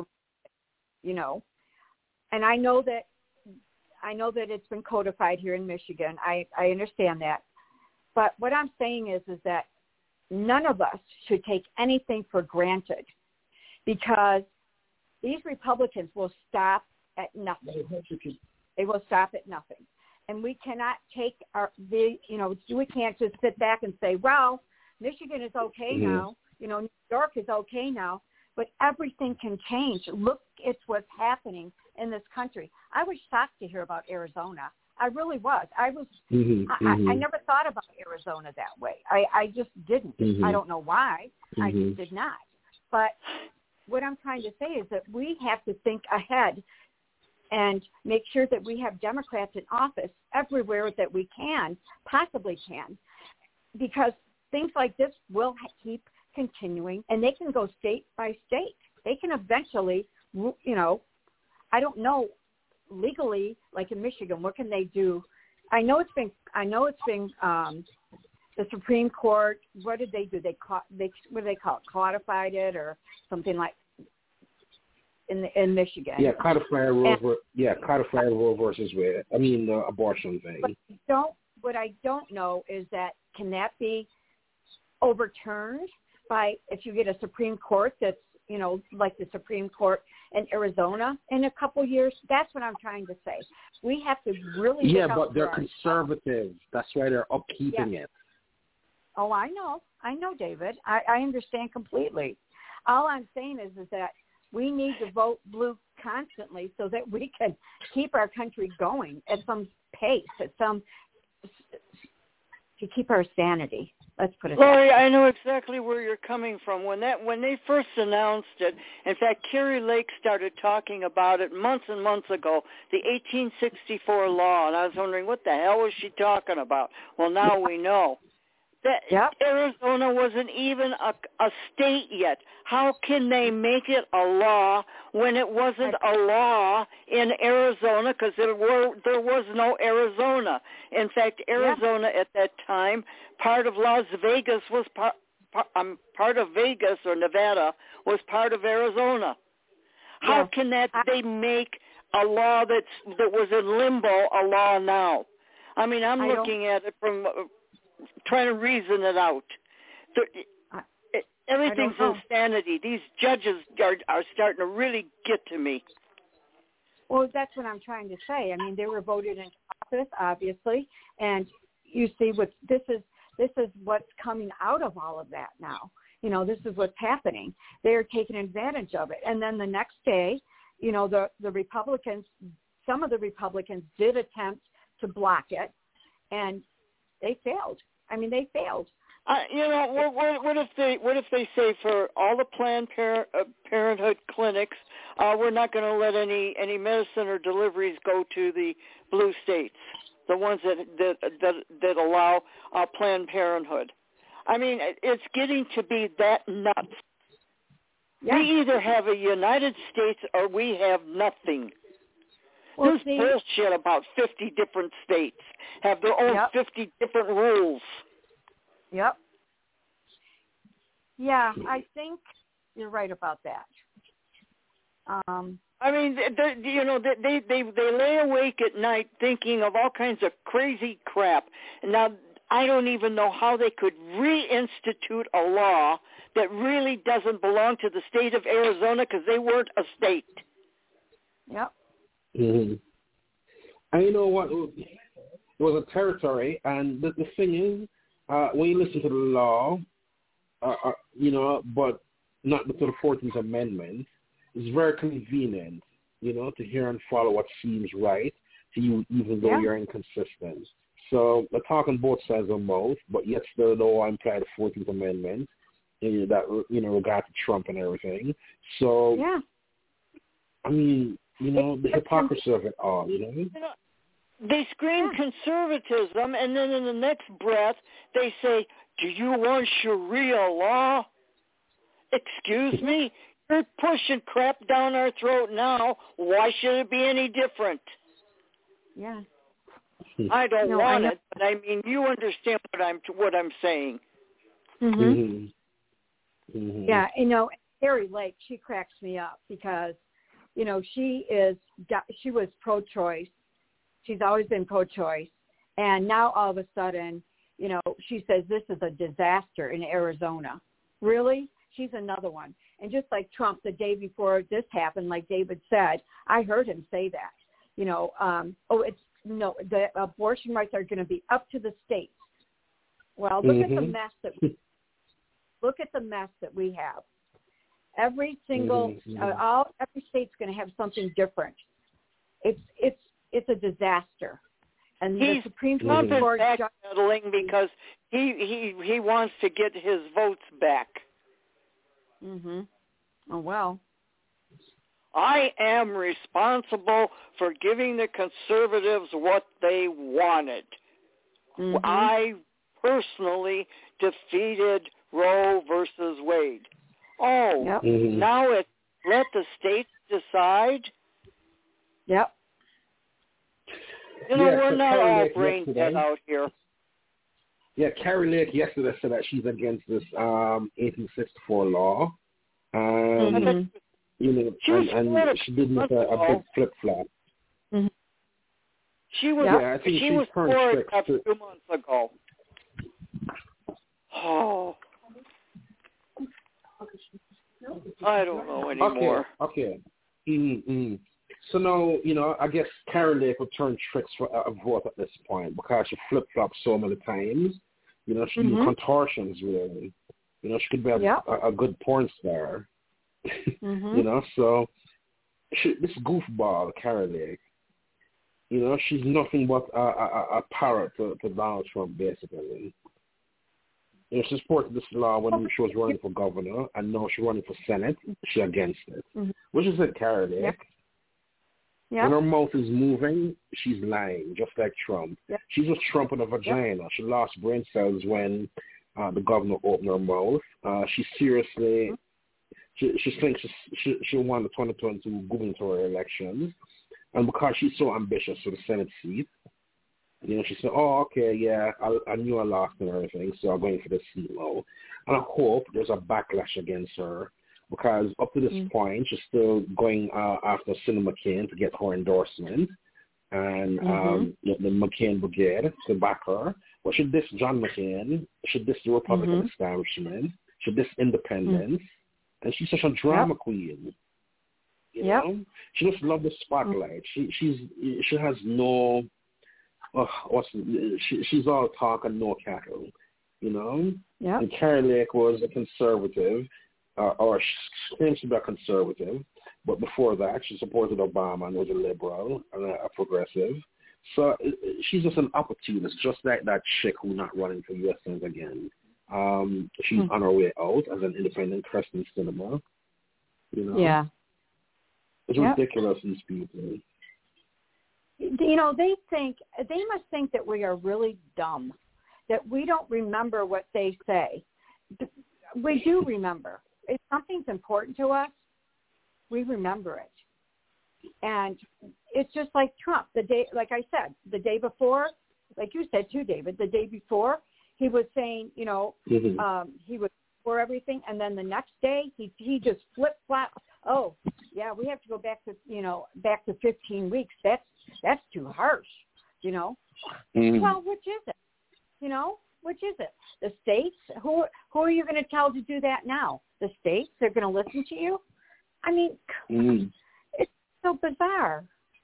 and I know that it's been codified here in Michigan. I understand that. But what I'm saying is that none of us should take anything for granted, because these Republicans will stop at nothing. They will stop at nothing. And we cannot take we can't just sit back and say, well, Michigan is okay now. New York is okay now. But everything can change. Look at what's happening in this country. I was shocked to hear about Arizona. I really was. I was. I never thought about Arizona that way. I just didn't. I don't know why. I just did not. But what I'm trying to say is that we have to think ahead and make sure that we have Democrats in office everywhere that we possibly can, because things like this will keep continuing, and they can go state by state. They can eventually, I don't know legally, like in Michigan, what can they do? I know it's been the Supreme Court. What did they do? What do they call it? Codified it or something like in Michigan. Yeah, codified Roe versus Wade. I mean, the abortion thing. What I don't know is that can that be overturned by if you get a Supreme Court that's like the Supreme Court in Arizona in a couple years? That's what I'm trying to say. We have to really Yeah, look out but they're for conservative. That's why they're upkeeping it. Oh, I know, David. I understand completely. All I'm saying is that we need to vote blue constantly so that we can keep our country going at some pace, to keep our sanity. Let's put it Lori, that way. I know exactly where you're coming from. When they first announced it, in fact, Carrie Lake started talking about it months and months ago, the 1864 law, and I was wondering what the hell was she talking about? Well, now we know. That Arizona wasn't even a state yet. How can they make it a law when it wasn't a law in Arizona? Because there was no Arizona. In fact, Arizona at that time, part of Las Vegas was part of Vegas, or Nevada was part of Arizona. How can they make a law that was in limbo a law now? I mean, I'm looking at it from trying to reason it out. Everything's insanity. These judges are starting to really get to me. Well, that's what I'm trying to say. I mean, they were voted into office, obviously, and you see this is what's coming out of all of that now. You know, this is what's happening. They are taking advantage of it. And then the next day, you know, the Republicans, some of the Republicans did attempt to block it, and they failed. I mean, they failed. You know, what if they say for all the Planned Parenthood clinics, we're not going to let any medicine or deliveries go to the blue states, the ones that allow Planned Parenthood. I mean, it's getting to be that nuts. Yeah. We either have a United States or we have nothing. Well, there's bullshit about 50 different states have their own 50 different rules. Yep. Yeah, I think you're right about that. I mean, they lay awake at night thinking of all kinds of crazy crap. Now, I don't even know how they could reinstitute a law that really doesn't belong to the state of Arizona because they weren't a state. Yep. Mm-hmm. And you know what? It was a territory, and the thing is, when you listen to the law, you know, but not to the 14th Amendment, it's very convenient, you know, to hear and follow what seems right to you, even though you're inconsistent. So we're talking both sides of the mouth, but yet still though I imply the 14th Amendment, that, you know, regard to Trump and everything. So, I mean, you know, the hypocrisy of it all, you know? They scream conservatism, and then in the next breath, they say, do you want Sharia law? Excuse me? You're pushing crap down our throat now. Why should it be any different? Yeah. I don't want it, but I mean, you understand what I'm saying. Mm-hmm. Mm-hmm. Mm-hmm. Yeah, you know, Carrie Lake, she cracks me up because, you know, she was pro-choice. She's always been pro-choice. And now all of a sudden, you know, she says this is a disaster in Arizona. Really? She's another one. And just like Trump the day before this happened, like David said, I heard him say that. You know, the abortion rights are going to be up to the states. Well, look at the mess that we have. Every single every state's going to have something different. It's a disaster. And the Supreme Court is backpedaling because he wants to get his votes back. Mhm. Oh well. I am responsible for giving the conservatives what they wanted. Mm-hmm. I personally defeated Roe versus Wade. Oh, now it's let the states decide? Yep. You know, we're not all brain dead out here. Yeah, Carrie Lake yesterday said that she's against this 1864 law. You know, and she did make a big flip-flop. Mm-hmm. She was, I think she was for it 2 months ago. Oh. I don't know anymore. Okay. Mm-hmm. So now, I guess Karen Lake would turn tricks for a vote at this point because she flip-flops so many times. She do contortions, really. She could be a good porn star. So this goofball, Karen Lake, she's nothing but a parrot to Donald Trump, basically. She supported this law when she was running for governor, and now she's running for Senate. She's against it. Which is it, Karen Lake? When her mouth is moving, she's lying, just like Trump. She's just Trump in a vagina. She lost brain cells when the governor opened her mouth. She seriously, she thinks she'll win the 2022 gubernatorial elections. And because she's so ambitious for the Senate seat, she said, oh, okay, yeah, I knew I lost and everything, so I'm going for this seat now. And I hope there's a backlash against her. Because up to this point, she's still going after Senator McCain to get her endorsement and the McCain Brigade to back her. But she diss John McCain, she diss the Republican establishment, she diss independence, and she's such a drama queen. You know? She just loves the spotlight. She has no, she's all talk and no cattle, And Karen Lake was a conservative. Or she claims to be a conservative, but before that, she supported Obama and was a liberal and a progressive. So she's just an opportunist, just like that chick who's not running for U.S. Senate again. She's on her way out as an independent, Kristen Sinema. Yeah. It's ridiculous, these people. They must think that we are really dumb, that we don't remember what they say. We do remember. If something's important to us, we remember it. And it's just like Trump. The day, like I said, the day before, like you said too, David, the day before, he was saying, he was for everything. And then the next day, he just flip-flopped. Oh, yeah, we have to go back to 15 weeks. That's too harsh, Well, which is it? Which is it? The states? Who are you going to tell to do that now? The states? They're going to listen to you? I mean, it's so bizarre.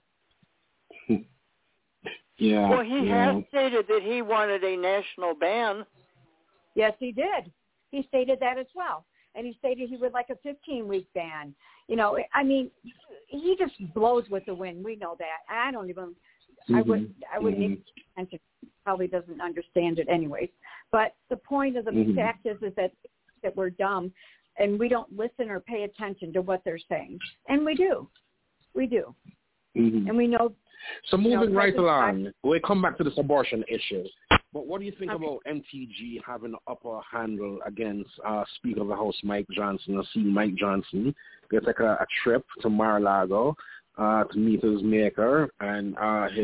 Yeah. Well, he has stated that he wanted a national ban. Yes, he did. He stated that as well. And he stated he would like a 15-week ban. I mean, he just blows with the wind. We know that. I don't even... I wouldn't even mention. Probably doesn't understand it anyways. But the point of the fact is that we're dumb and we don't listen or pay attention to what they're saying. And we do. And we know. So moving right along, we'll come back to this abortion issue. But what do you think about MTG having the upper handle against Speaker of the House Mike Johnson? I see Mike Johnson. They take a trip to Mar-a-Lago to meet his maker and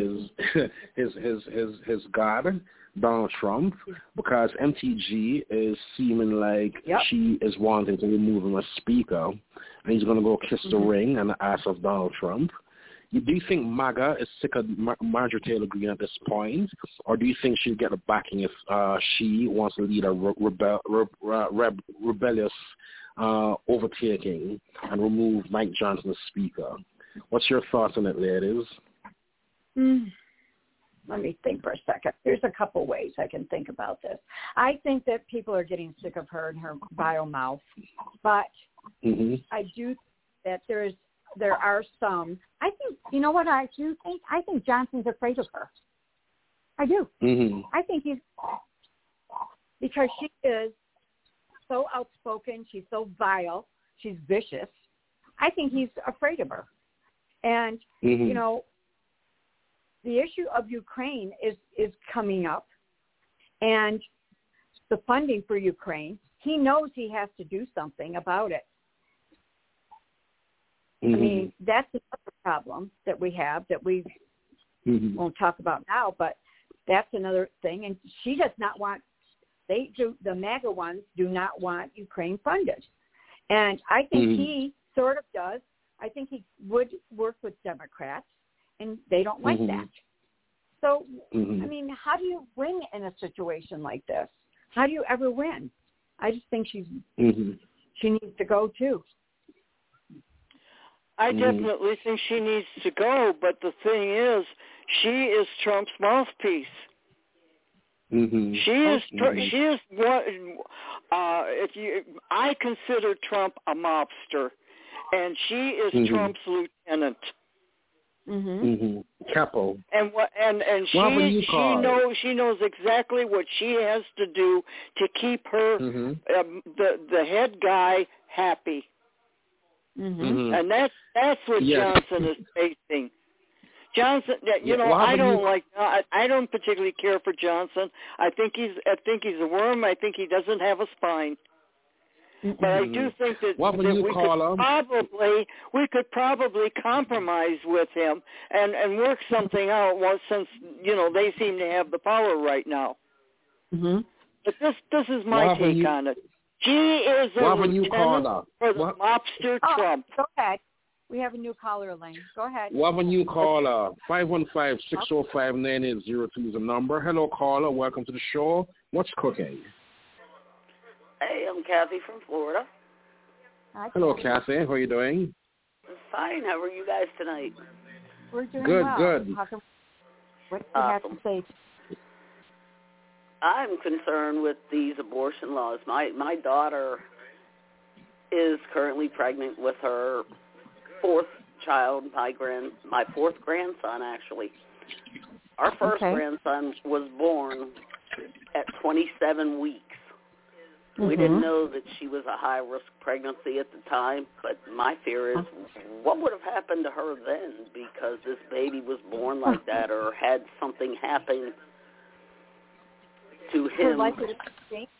his god, Donald Trump, because MTG is seeming like she is wanting to remove him as Speaker, and he's going to go kiss the ring and the ass of Donald Trump. Do you think MAGA is sick of Marjorie Taylor Greene at this point, or do you think she'll get a backing if she wants to lead a rebellious overtaking and remove Mike Johnson as Speaker? What's your thoughts on it, ladies? Let me think for a second. There's a couple ways I can think about this. I think that people are getting sick of her and her bio mouth, but I do think that there are some. I think, you know what I do think? I think Johnson's afraid of her. I do. I think he's, because she is so outspoken, she's so vile, she's vicious. I think he's afraid of her. And, you know, the issue of Ukraine is coming up, and the funding for Ukraine, he knows he has to do something about it. I mean, that's another problem that we have that we won't talk about now, but that's another thing. And she does not want, the MAGA ones do not want Ukraine funded. And I think he sort of does. I think he would work with Democrats, and they don't like that. So, I mean, how do you win in a situation like this? How do you ever win? I just think she needs to go too. I definitely think she needs to go, but the thing is, she is Trump's mouthpiece. Mm-hmm. She is what I consider Trump a mobster, and she is Trump's lieutenant. Capo. And she knows exactly what she has to do to keep her the head guy happy. And that's what Johnson is facing. Johnson, I don't particularly care for Johnson. I think he's a worm. I think he doesn't have a spine. But I do think that, we could probably compromise with him and work something out. Since they seem to have the power right now. But this is my take on it. She is a lieutenant for the mobster Trump. Go ahead. We have a new caller, Elaine. Go ahead. We have a new caller. 515-605-9802 is the number. Hello, caller. Welcome to the show. What's cooking? Hey, I'm Kathy from Florida. Hi, hello, Kathy. How are you doing? Fine. How are you guys tonight? We're doing good, well. Good. What do you have to say? I'm concerned with these abortion laws. My daughter is currently pregnant with her fourth child, my fourth grandson, actually. Our first grandson was born at 27 weeks. We didn't know that she was a high-risk pregnancy at the time, but my fear is what would have happened to her then, because this baby was born like that or had something happen to him. Her life would have changed.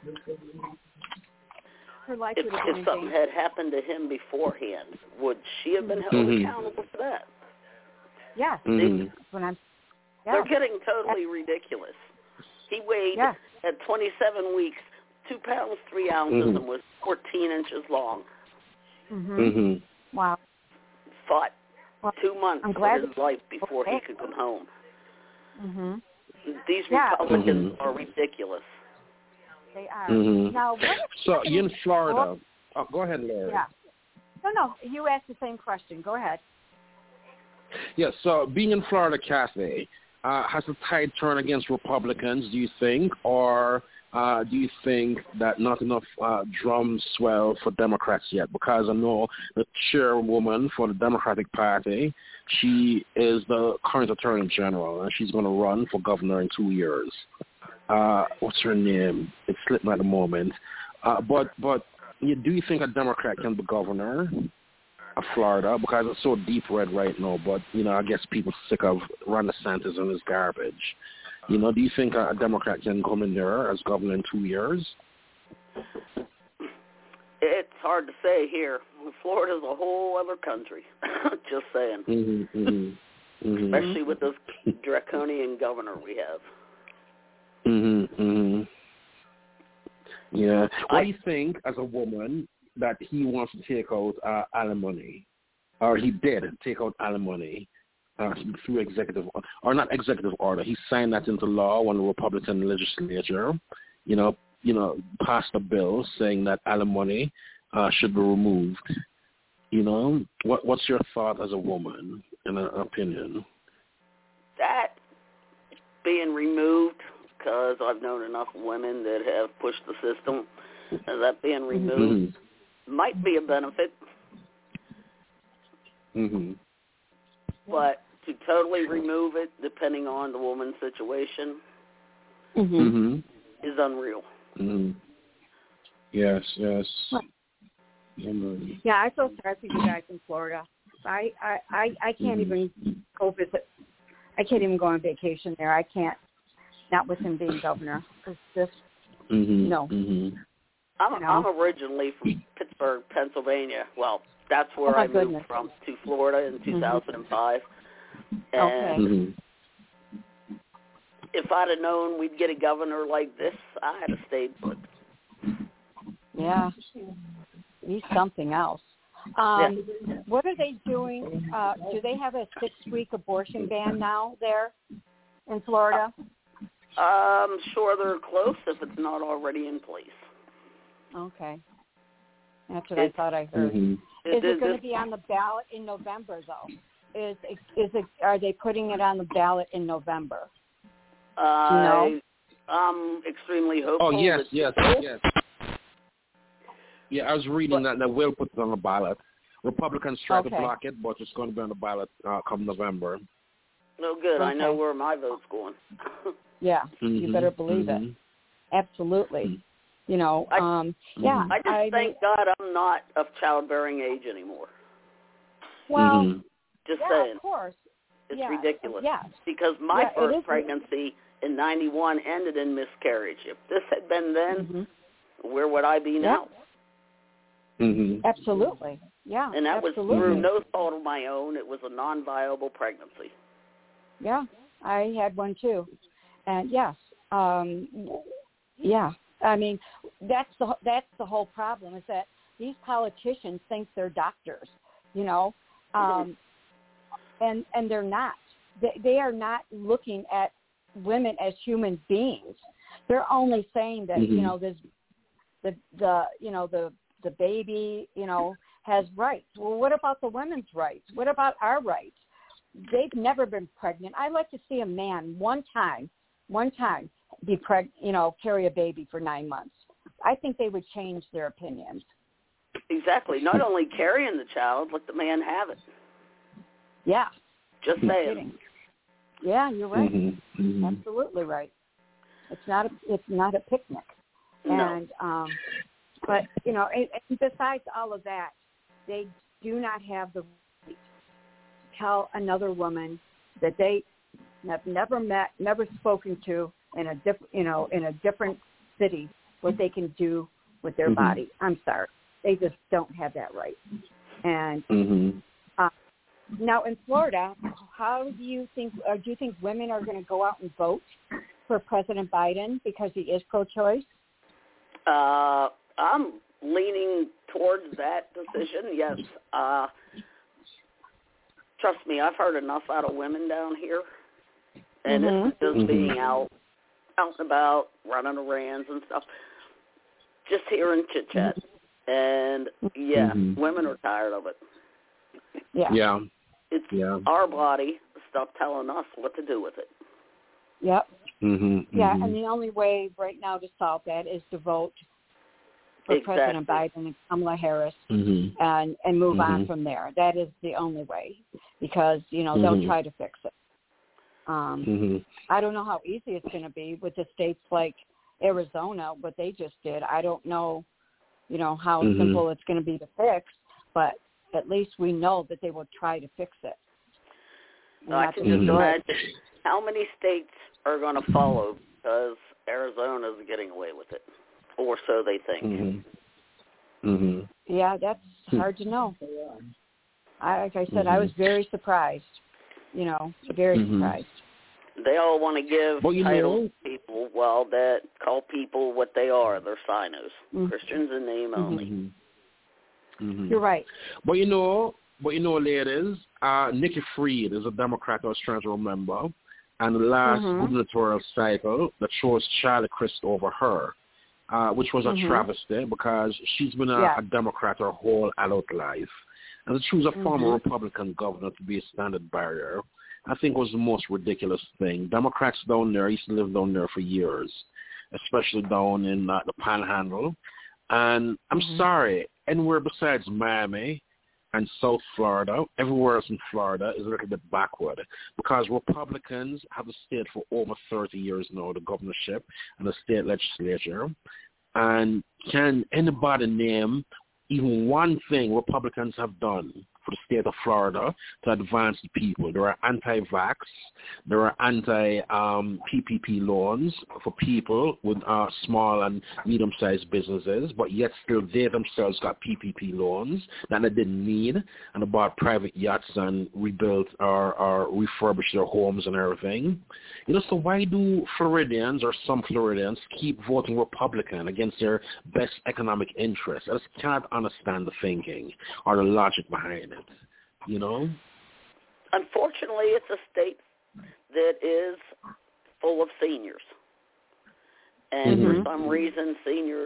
If something had happened to him beforehand, would she have been held accountable for that? Yeah. They're getting totally ridiculous. He weighed at 27 weeks 2 pounds 3 ounces and was 14 inches long. Wow. Fought 2 months of his life before he could come home. These Republicans are ridiculous. They are. Now, so you're in Florida. Oh, go ahead, Larry. Yeah. No, you asked the same question. Go ahead. Yes, so being in Florida, Kathy, has the tide turned against Republicans, do you think, or do you think that not enough drums swell for Democrats yet? Because I know the chairwoman for the Democratic Party, she is the current Attorney General, and she's going to run for governor in 2 years. What's her name? It slipped me at the moment. But do you think a Democrat can be governor of Florida? Because it's so deep red right now, but, I guess people are sick of Ron DeSantis and his garbage. Do you think a Democrat can come in there as governor in 2 years? It's hard to say here. Florida's a whole other country. Just saying. Especially with this draconian governor we have. Yeah. What do you think, as a woman, that he wants to take out alimony? Or he did take out alimony through executive, or not executive order. He signed that into law when the Republican legislature, passed a bill saying that alimony should be removed. What's your thought as a woman, in an opinion? That being removed, because I've known enough women that have pushed the system, that being removed might be a benefit. But to totally remove it, depending on the woman's situation, is unreal. Yes. Yeah, I feel sorry for you guys in Florida. I can't even go visit. I can't even go on vacation there. I can't, not with him being governor. It's just, no. I'm originally from Pittsburgh, Pennsylvania. Well, that's where I moved from to Florida in 2005. And if I'd have known we'd get a governor like this, I'd have stayed put. Yeah. He's something else. What are they doing? Do they have a 6-week abortion ban now there in Florida? I'm sure they're close if it's not already in place. Okay. That's what I thought I heard. Mm-hmm. Is it going to be on the ballot in November, though? Is it? Are they putting it on the ballot in November? Do you know? I'm extremely hopeful. Oh, yes. Yeah, I was reading that they will put it on the ballot. Republicans try to block it, but it's going to be on the ballot come November. No good. I know where my vote's going. Yeah, you better believe it. Absolutely. You know, I just thank God I'm not of childbearing age anymore. Well, just saying. Of course. It's ridiculous. Because my first pregnancy in 91 ended in miscarriage. If this had been then, where would I be now? Absolutely. Yeah. And that was through no fault of my own. It was a non-viable pregnancy. Yeah, I had one too. And yes, yeah. I mean, that's the whole problem, is that these politicians think they're doctors, you know, and they're not. They are not looking at women as human beings. They're only saying that you know the baby, you know, has rights. Well, what about the women's rights? What about our rights? They've never been pregnant. I'd like to see a man one time be carry a baby for 9 months. I think they would change their opinions. Exactly. Not only carrying the child, let the man have it. Yeah. Just saying. Yeah, you're right. Absolutely right. It's not a picnic. No. And but you know, and besides all of that, they do not have the right to tell another woman that they have never met, never spoken to in a different city what they can do with their body. I'm sorry, they just don't have that right. And now in Florida, how do you think women are going to go out and vote for President Biden because he is pro-choice? I'm leaning towards that decision, yes. Trust me, I've heard enough out of women down here. And it's just being out and about, running errands and stuff. Just hearing chit-chat. And, women are tired of it. Yeah. It's our body. Stop telling us what to do with it. Yep. Yeah, and the only way right now to solve that is to vote for President Biden and Kamala Harris and move on from there. That is the only way, because, you know, they'll try to fix it. I don't know how easy it's going to be with the states like Arizona, what they just did. I don't know, you know, how simple it's going to be to fix, but at least we know that they will try to fix it. I can just imagine how many states are going to follow, because Arizona's getting away with it, or so they think. Yeah, that's hard to know. Like I said, I was very surprised. You know, very surprised. They all want to give titles to people, that call people what they are. They're sinos, Christians in name only. You're right. But you know, ladies, Nikki Fried is a Democrat I was trying to remember, and the last gubernatorial cycle that chose Charlie Crist over her, which was a travesty, because she's been a Democrat her whole adult life. And to choose a former Republican governor to be a standard barrier, I think was the most ridiculous thing. Democrats down there, I used to live down there for years, especially down in the Panhandle. And I'm sorry, anywhere besides Miami and South Florida, everywhere else in Florida is a little bit backward, because Republicans have the state for over 30 years now, the governorship and the state legislature. And can anybody name even one thing Republicans have done for the state of Florida to advance the people? There are anti-vax, there are anti-PPP loans for people with small and medium-sized businesses, but yet still they themselves got PPP loans that they didn't need, and they bought private yachts and rebuilt or refurbished their homes and everything. You know, so why do Floridians, or some Floridians, keep voting Republican against their best economic interests? I just cannot understand the thinking or the logic behind it, you know? Unfortunately, it's a state that is full of seniors. And for some reason, seniors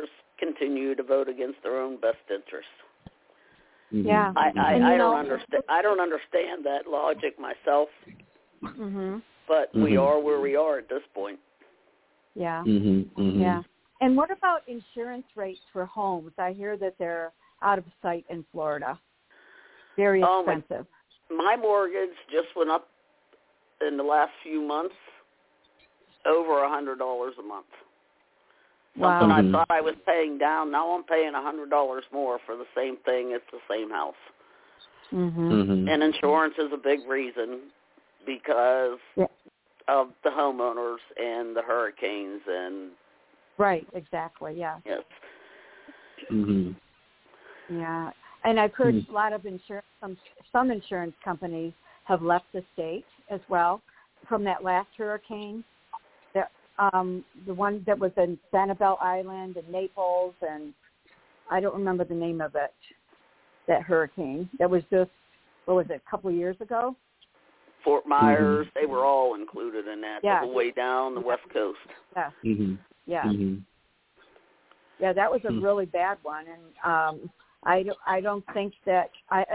continue to vote against their own best interest. Mm-hmm. Yeah. I don't understand. I don't understand that logic myself. Mhm. But we are where we are at this point. Yeah. Mm-hmm. Mm-hmm. Yeah. And what about insurance rates for homes? I hear that they're out of sight in Florida. Very expensive. My mortgage just went up in the last few months, over $100 a month. Wow. Something I thought I was paying down. Now I'm paying $100 more for the same thing. It's the same house. Mhm. Mm-hmm. And insurance is a big reason because of the homeowners and the hurricanes and. Right. Exactly. Yeah. Yes. Mm-hmm. Yeah. And I've heard a lot of insurance. Some insurance companies have left the state as well from that last hurricane. The one that was in Sanibel Island and Naples, and I don't remember the name of it. That hurricane that was just, what was it, a couple of years ago? Fort Myers, they were all included in that, Yeah. the whole way down the West Coast. Yeah. Mm-hmm. Yeah. Mm-hmm. Yeah, that was a really bad one, and I don't think that I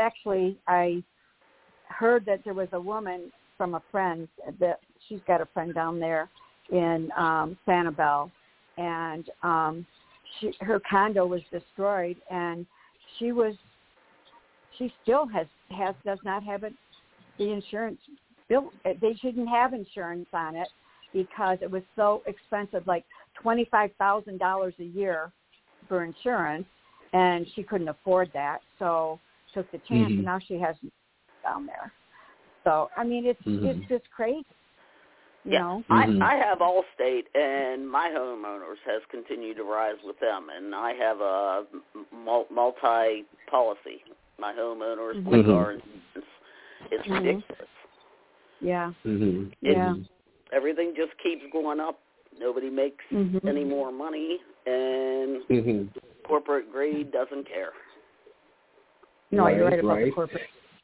heard that there was a woman from a friend that she's got a friend down there in Sanibel, and her condo was destroyed, and she still does not have it, the insurance bill. They shouldn't have insurance on it because it was so expensive, like $25,000 a year for insurance, and she couldn't afford that, so took the chance, and now she has down there. So I mean, it's just crazy. You know? I have Allstate, and my homeowners has continued to rise with them, and I have a multi-policy. My homeowners, my car insurance. It's ridiculous. Yeah. Mm-hmm. Yeah. Everything just keeps going up. Nobody makes any more money, and corporate greed doesn't care. No, you're right about the corporate.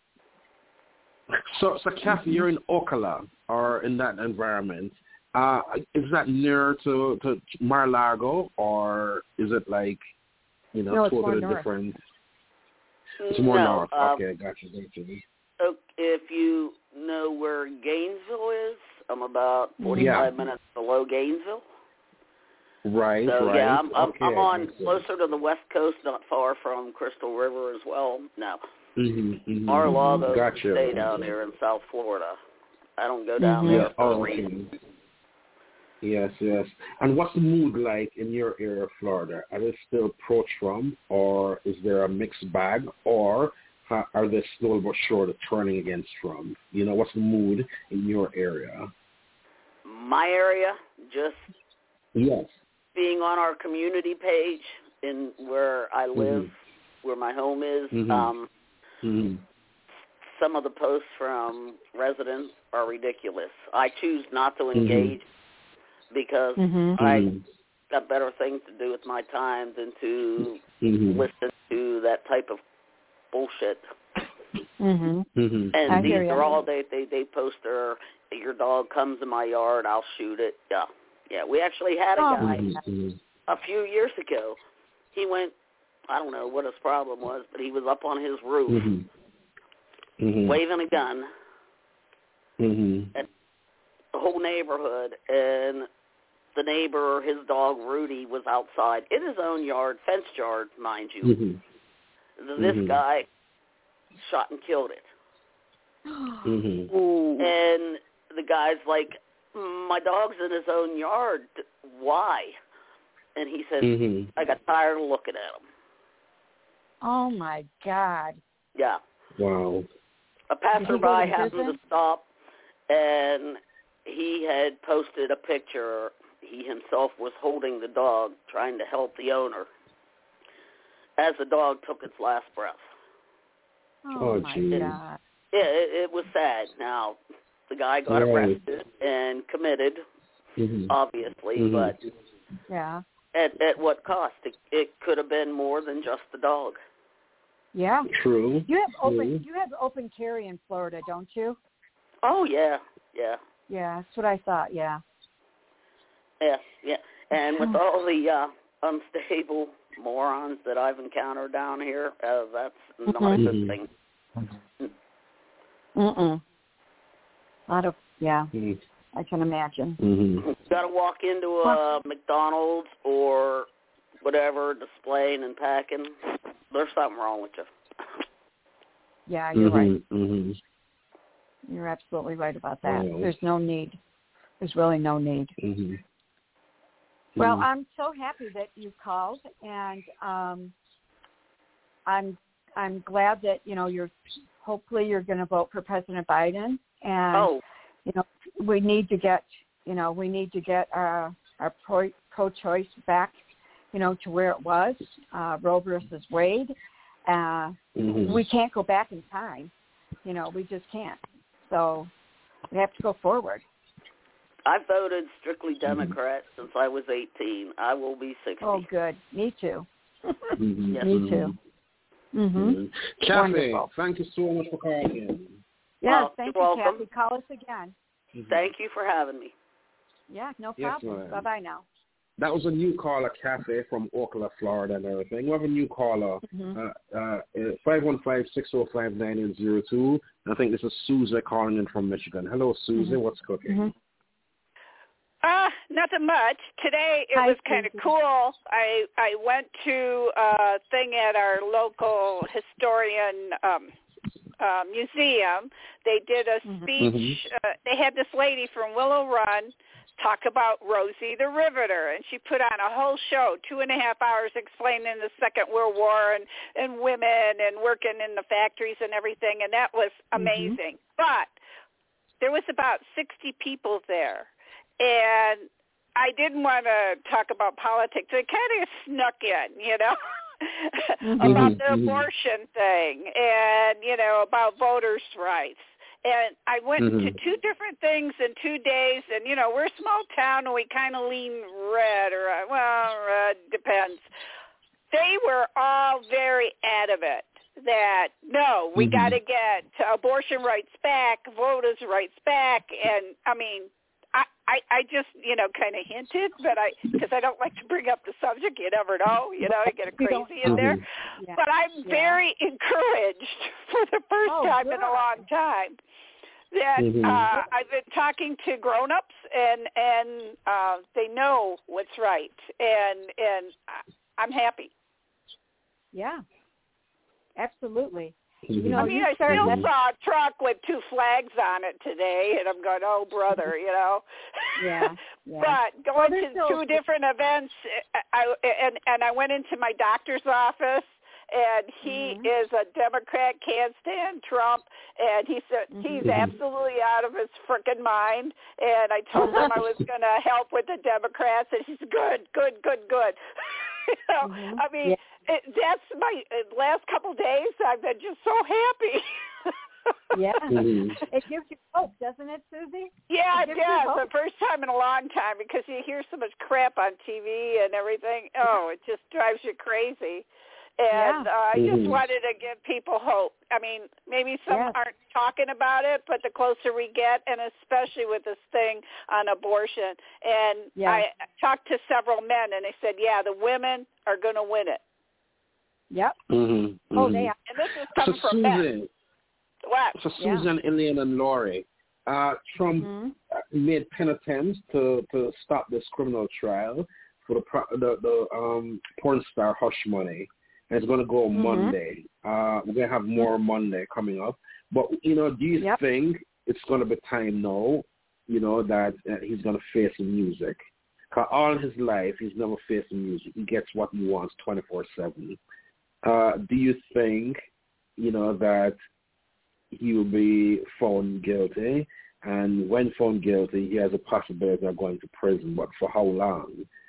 So Kathy, you're in Ocala, or in that environment. Is that near to Mar-a-Lago, or is it like, no, totally different? It's more north. Okay, gotcha. If you know where Gainesville is, I'm about 45 minutes below Gainesville. Right, so, right. Yeah, I'm on closer to the West Coast, not far from Crystal River as well. No. Mar-a-Lago stay down there in South Florida. I don't go down there for a reason. Yes, yes. And what's the mood like in your area of Florida? Are they still pro-Trump, or is there a mixed bag, or are they slowly but surely turning against Trump? What's the mood in your area? My area, just being on our community page in where I live, where my home is. Some of the posts from residents are ridiculous. I choose not to engage because I got better things to do with my time than to listen to that type of bullshit. And these are all they post your dog comes in my yard, I'll shoot it. Yeah. We actually had a guy a few years ago. He went, I don't know what his problem was, but he was up on his roof waving a gun at the whole neighborhood, and the neighbor, his dog Rudy, was outside in his own yard, fenced yard, mind you. This guy shot and killed it. And the guy's like, my dog's in his own yard. Why? And he said, I got tired of looking at him. Oh, my God. Yeah. Wow. A passerby happened to stop, and he had posted a picture. He himself was holding the dog, trying to help the owner, as the dog took its last breath. Oh, my God. Yeah, it was sad. Now, the guy got arrested and committed, obviously, but at what cost? It could have been more than just the dog. Yeah. True. You have open carry in Florida, don't you? Oh, yeah. Yeah, that's what I thought, yeah. Yeah. And with all the unstable morons that I've encountered down here. That's not a good thing. A lot of, I can imagine. You got to walk into a McDonald's or whatever, displaying and packing. There's something wrong with you. Yeah, you're right. You're absolutely right about that. There's no need. There's really no need. Well, I'm so happy that you called, and I'm glad that hopefully you're going to vote for President Biden, and we need to get our pro-choice back, to where it was, Roe versus Wade. We can't go back in time, we just can't. So we have to go forward. I've voted strictly Democrat since I was 18. I will be 60. Oh, good. Me too. Yes. Me too. Kathy, thank you so much for calling in. Yeah, thank you, welcome. Kathy. Call us again. Thank you for having me. Yeah, no problem. Yes, bye-bye now. That was a new caller, Kathy, from Ocala, Florida and everything. We have a new caller, 515-605-9802. I think this is Susie calling in from Michigan. Hello, Susie. What's cooking? Nothing much. Today it was kind of cool. I went to a thing at our local historian museum. They did a speech. They had this lady from Willow Run talk about Rosie the Riveter, and she put on a whole show, 2.5 hours, explaining the Second World War and women and working in the factories and everything, and that was amazing. But there was about 60 people there, and I didn't want to talk about politics. It kind of snuck in, about the abortion thing and, about voters' rights. And I went to 2 different things in 2 days, and, we're a small town, and we kind of lean red, red depends. They were all very adamant that, no, we got to get abortion rights back, voters' rights back, and, I just, kind of hinted, but because I don't like to bring up the subject, you never know, you get a crazy in there. Yeah. But I'm very encouraged for the first time in a long time that I've been talking to grown-ups, and they know what's right, and I'm happy. Yeah, absolutely. I still saw a truck with 2 flags on it today, and I'm going, oh, brother, Yeah. But going to 2 different events, I went into my doctor's office, and he is a Democrat, can't stand Trump, and he said he's absolutely out of his frickin' mind, and I told him I was going to help with the Democrats, and he's good. That's my last couple days. I've been just so happy. It gives you hope, doesn't it, Susie? Yeah, it does. The first time in a long time, because you hear so much crap on TV and everything. Oh, it just drives you crazy. And I just wanted to give people hope. Maybe some aren't talking about it, but the closer we get, and especially with this thing on abortion. And I talked to several men, and they said, the women are going to win it. Yep. Oh, they are. And this is coming from men. What? So Susan, Elaine, and Lori, Trump made penitence to stop this criminal trial for the porn star Hush Money. And it's going to go Monday. We're going to have more Monday coming up. But, do you think it's going to be time now, that he's going to face the music? Because all his life, he's never faced the music. He gets what he wants 24/7. Do you think, that he will be found guilty? And when found guilty, he has a possibility of going to prison. But for how long?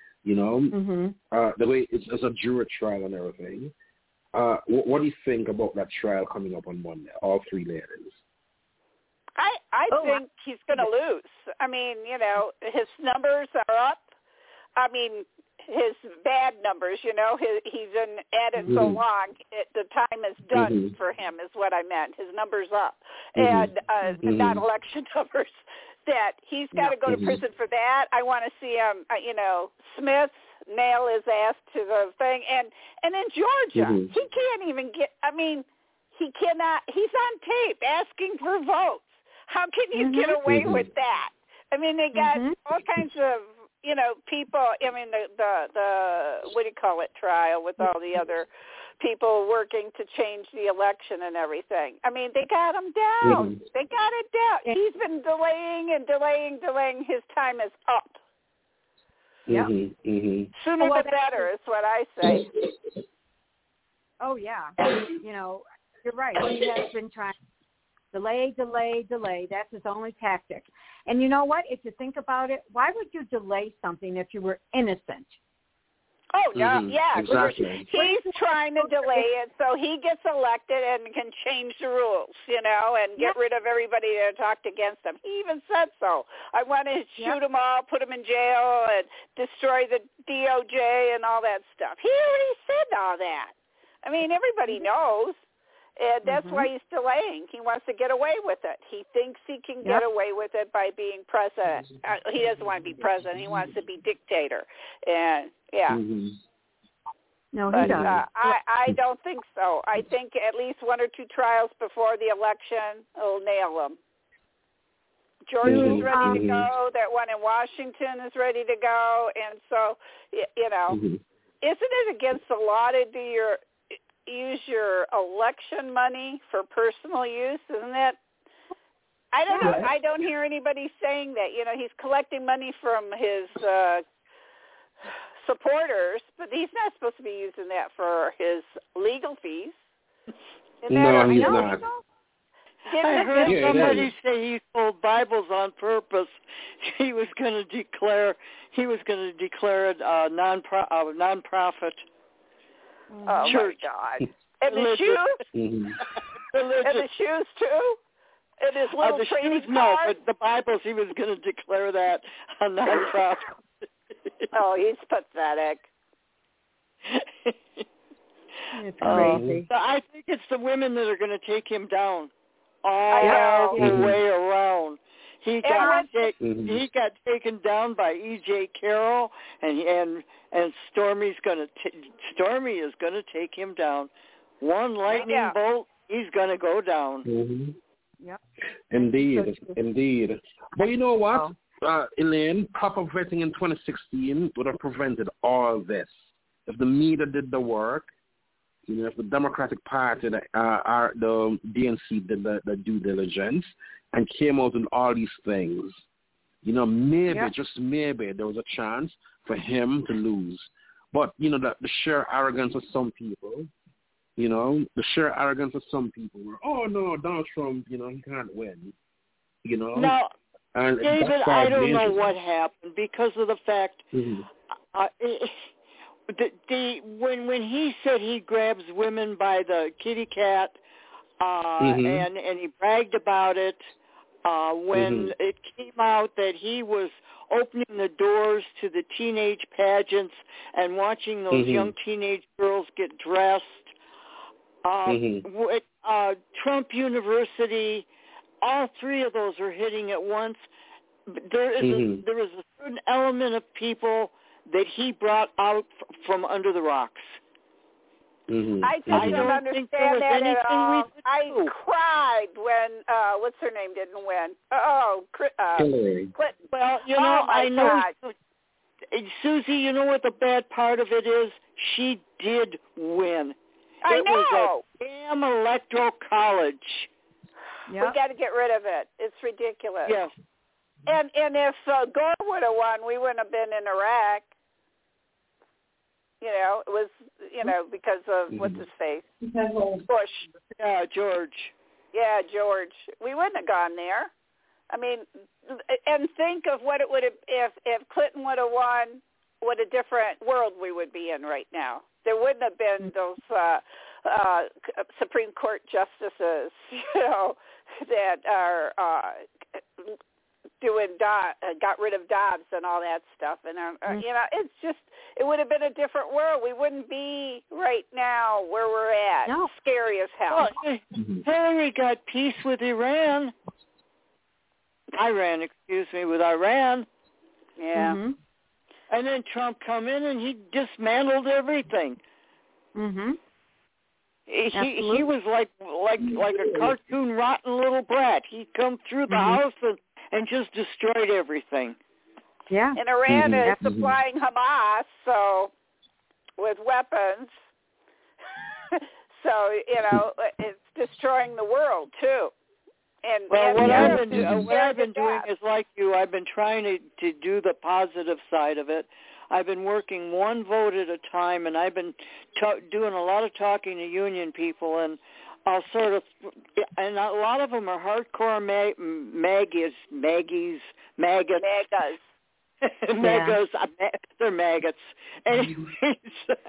The way it's a jury trial and everything. What do you think about that trial coming up on Monday? All 3 ladies. I think he's going to lose. His numbers are up. His bad numbers, he's been at it so long, the time is done for him is what I meant. His numbers up. And not election numbers. that he's got to go to prison for that. I want to see him, Smith nail his ass to the thing. And in Georgia, he can't even get, he cannot, he's on tape asking for votes. How can you get away with that? They got all kinds of, people, the what do you call it, trial with all the other people working to change the election and everything. They got him down. They got it down. He's been delaying. His time is up. Yeah. Sooner the better is what I say. Oh, yeah. You're right. He has been trying delay. That's his only tactic. And you know what? If you think about it, why would you delay something if you were innocent? Oh, no, yeah. Exactly. He's trying to delay it so he gets elected and can change the rules, and get rid of everybody that talked against him. He even said so. I want to shoot them all, put them in jail, and destroy the DOJ and all that stuff. He already said all that. Everybody knows. And that's why he's delaying. He wants to get away with it. He thinks he can get away with it by being president. He doesn't want to be president. He wants to be dictator. And, No, he doesn't. I don't think so. I think at least one or two trials before the election will nail him. Georgia's ready to go. That one in Washington is ready to go. And so, isn't it against the law to use your election money for personal use? Isn't that? I don't know. I don't hear anybody saying that. He's collecting money from his supporters, but he's not supposed to be using that for his legal fees. No, he's not. I heard somebody say he sold Bibles on purpose. He was going to declare it a non-profit. Oh, church. My God. And the shoes? And the shoes, too? And his little the trading shoes, card? no, but the Bibles, he was going to declare that a non-profit. Oh, he's pathetic. It's crazy. So I think it's the women that are going to take him down all the way around. He got taken down by E.J. Carroll, and Stormy is going to take him down. One lightning bolt, he's going to go down. Yep. Indeed. But you know what, Elaine? Proper vetting in 2016 would have prevented all this. If the media did the work, if the Democratic Party, the DNC did the due diligence and came out with all these things, maybe, just maybe, there was a chance for him to lose. But, the sheer arrogance of some people, were, oh, no, Donald Trump, he can't win, Now, and David, I don't know what happened because of the fact when he said he grabs women by the kitty cat and he bragged about it when it came out that he was opening the doors to the teenage pageants and watching those young teenage girls get dressed. Trump University, all three of those are hitting at once. There is a certain element of people that he brought out from under the rocks. I don't understand that at all. I cried when what's her name didn't win. Hillary. Well, I know. Susie, you know what the bad part of it is? She did win. I know. It was a damn electoral college. Yep. We got to get rid of it. It's ridiculous. Yes. And if Gore would have won, we wouldn't have been in Iraq. It was, because of, what's his face? Bush. Yeah, George. Yeah, George. We wouldn't have gone there. And think of what it would have, if Clinton would have won, what a different world we would be in right now. There wouldn't have been those Supreme Court justices, that are got rid of Dobbs and all that stuff, and it's just, it would have been a different world. We wouldn't be right now where we're at. No. Scary as hell. Well, Hillary got peace with Iran. with Iran. Yeah. Mm-hmm. And then Trump come in and he dismantled everything. Mm-hmm. He was like a cartoon rotten little brat. He'd come through the house and just destroyed everything. Yeah. And Iran is supplying Hamas with weapons. So, it's destroying the world too. And what I've been doing is like you. I've been trying to do the positive side of it. I've been working one vote at a time, and I've been doing a lot of talking to union people, and I'll and a lot of them are hardcore maggots. Maggots. They're maggots. Anyways,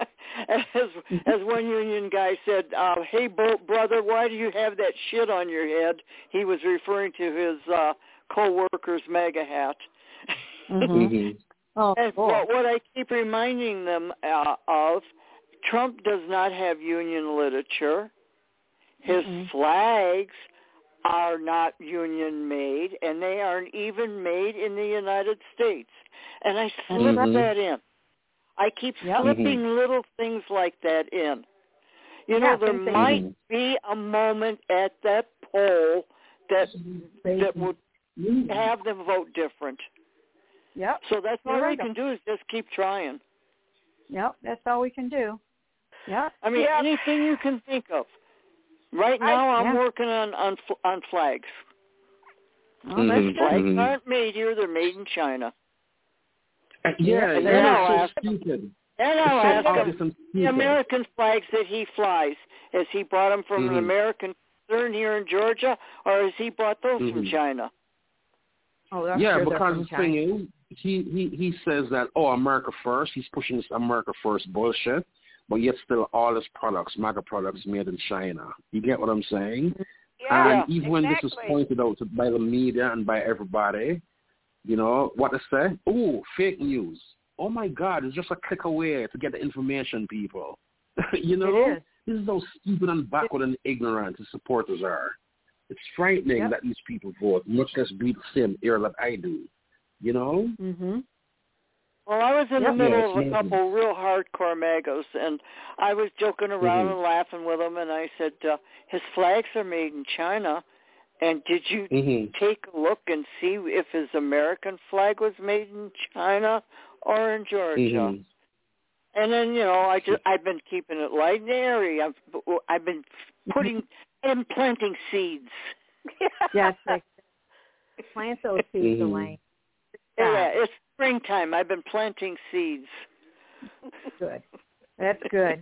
as one union guy said, hey, brother, why do you have that shit on your head? He was referring to his co-worker's MAGA hat. Mm-hmm. Oh, and what I keep reminding them of, Trump does not have union literature. His flags are not union made, and they aren't even made in the United States. And I slip that in. I keep slipping little things like that in. There might be a moment at that poll that would have them vote different. Yep. So that's all we can do is just keep trying. Yep, that's all we can do. Yep. I mean, anything you can think of. Right now, I'm working on flags. Oh, that's flags aren't made here; they're made in China. Yeah, and then I'll ask stupid. And I'll ask him the American flags that he flies. Has he bought them from an American concern here in Georgia, or has he bought those from China? Oh, that's because the thing is, he says that, America first. He's pushing this America first bullshit, but yet still all his products, MAGA products, made in China. You get what I'm saying? Yeah, and even when this is pointed out by the media and by everybody, what they say? Oh, fake news. Oh, my God, it's just a click away to get the information, people. This is how stupid and backward and ignorant his supporters are. It's frightening that these people vote, much less breathe the same air that I do. Mm-hmm. Well, I was in the middle of a couple real hardcore magos, and I was joking around and laughing with them, and I said, his flags are made in China, and did you take a look and see if his American flag was made in China or in Georgia? And then, I've been keeping it light and airy. I've been planting seeds. Yes, plant those seeds, Elaine. Yeah, it's springtime. I've been planting seeds. Good. That's good.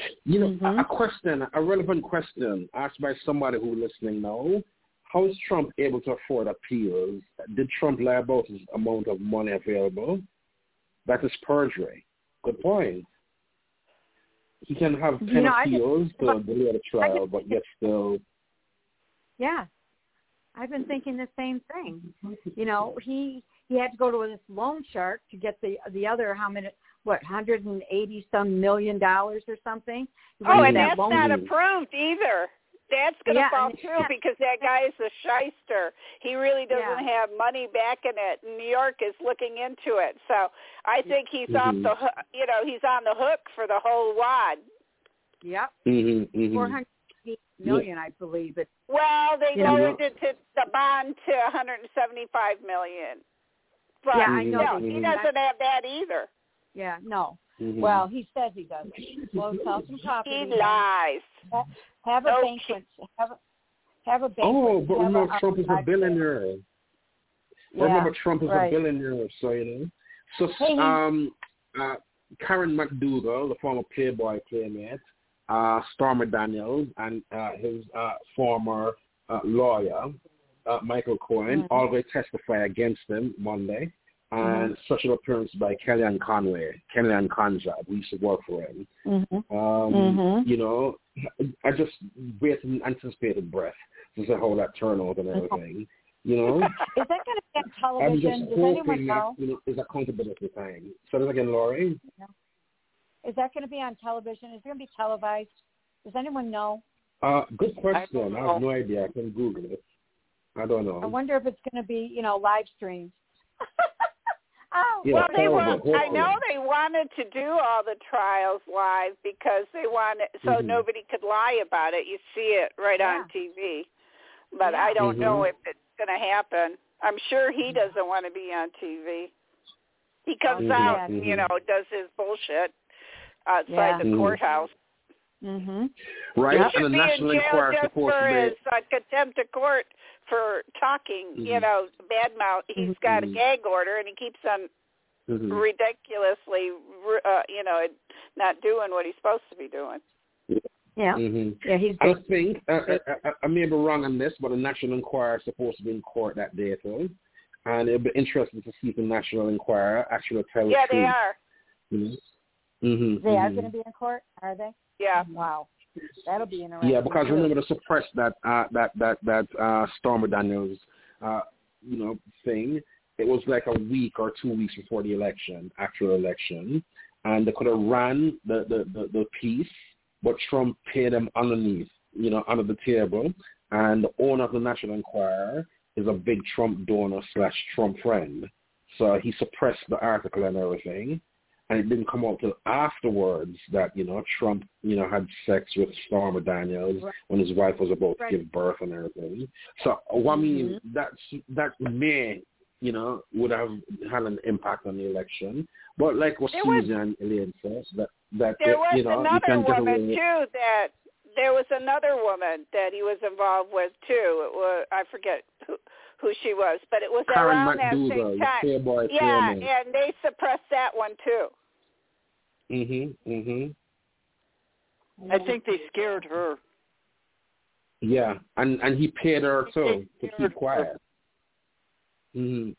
A relevant question asked by somebody who's listening now. How is Trump able to afford appeals? Did Trump lie about his amount of money available? That is perjury. Good point. He can have 10 appeals to delay the trial, but yet still... Yeah. I've been thinking the same thing. He had to go to this loan shark to get the other, $180 some million or something. And that's not approved either. That's going to fall through because that guy is a shyster. He really doesn't have money backing it. New York is looking into it. So I think he's off the hook. He's on the hook for the whole wad. Yep. $400 million, I believe. Well, they lowered it to the bond to $175 million. But I know he doesn't have that either. Yeah, no. Well, he says he doesn't. Well, sell some property. He lies. Have a banquet. Have a banquet. Oh, but remember, Trump is a billionaire. Remember, Trump is a billionaire, so So, Karen McDougal, the former Playboy playmate, Stormy Daniels, and his former lawyer, Michael Cohen, all they testify against him Monday. And such an appearance by Kellyanne Conrad, who used to work for him. I just wait in anticipated breath to see how that turn out and everything. Is that going to be on television? I'm just Does anyone hoping know? There's accountability time. Say that again, Laurie. Is that going to be on television? Is it going to be televised? Does anyone know? Good question. I have no idea. I can Google it. I don't know. I wonder if it's going to be, live streamed. Oh, yeah, well, horrible. I know they wanted to do all the trials live because they wanted so nobody could lie about it. You see it right on TV. But I don't know if it's going to happen. I'm sure he doesn't want to be on TV. He comes out and, does his bullshit outside the courthouse. Right, he should and the be National in jail Enquirer just supposed for to his contempt of court for talking, badmouth. He's got a gag order, and he keeps on ridiculously, not doing what he's supposed to be doing. Yeah, yeah. He's. I think I may be wrong on this, but the National Enquirer is supposed to be in court that day, too. And it'll be interesting to see if the National Enquirer actually tell the truth. Yeah, they are. They are going to be in court, are they? Yeah. Wow. That'll be interesting. Yeah, because remember to suppress that Stormy Daniels, thing. It was like a week or 2 weeks before the actual election, and they could have ran the piece, but Trump paid them underneath, under the table, and the owner of the National Enquirer is a big Trump donor / Trump friend, so he suppressed the article and everything. And it didn't come out till afterwards that, Trump, had sex with Stormy Daniels when his wife was about to give birth and everything. So, I mean, that may, would have had an impact on the election. But like what Susan and Elaine says, that there was another woman, too, that there was another woman that he was involved with, too. It was, I forget who she was, but it was Karen around that McDougal, same time. And they suppressed that one too. I think they scared her. Yeah, and he paid her too to keep quiet. Because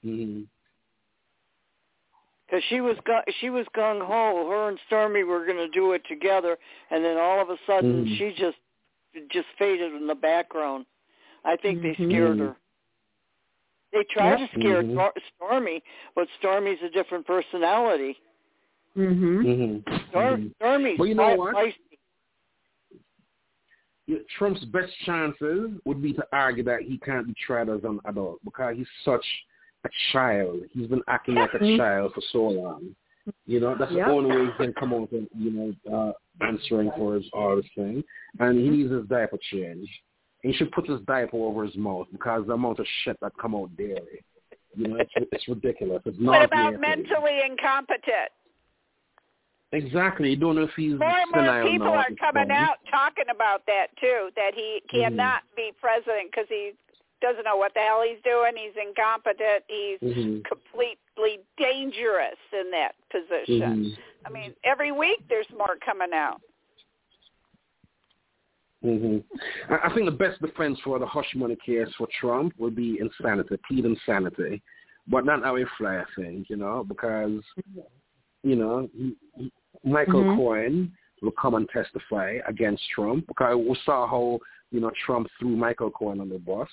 she was gung ho. Her and Stormy were going to do it together, and then all of a sudden she just faded in the background. I think they scared her. They tried to scare Stormy, but Stormy's a different personality. Stormy's but you know what? feisty. Trump's best chances would be to argue that he can't be tried as an adult because he's such a child. He's been acting like a child for so long. That's the only way he can come out and, answering for all this thing. And he needs his diaper changed. He should put his diaper over his mouth because the amount of shit that come out daily, it's ridiculous. It's what about mentally incompetent? Exactly. You don't know if he's more and more people are coming out talking about that too. That he cannot be president because he doesn't know what the hell he's doing. He's incompetent. He's completely dangerous in that position. I mean, every week there's more coming out. I think the best defense for the hush money case for Trump would be insanity, plead insanity, but not how it fly, I think, because, Michael Cohen will come and testify against Trump because we saw how, Trump threw Michael Cohen on the bus,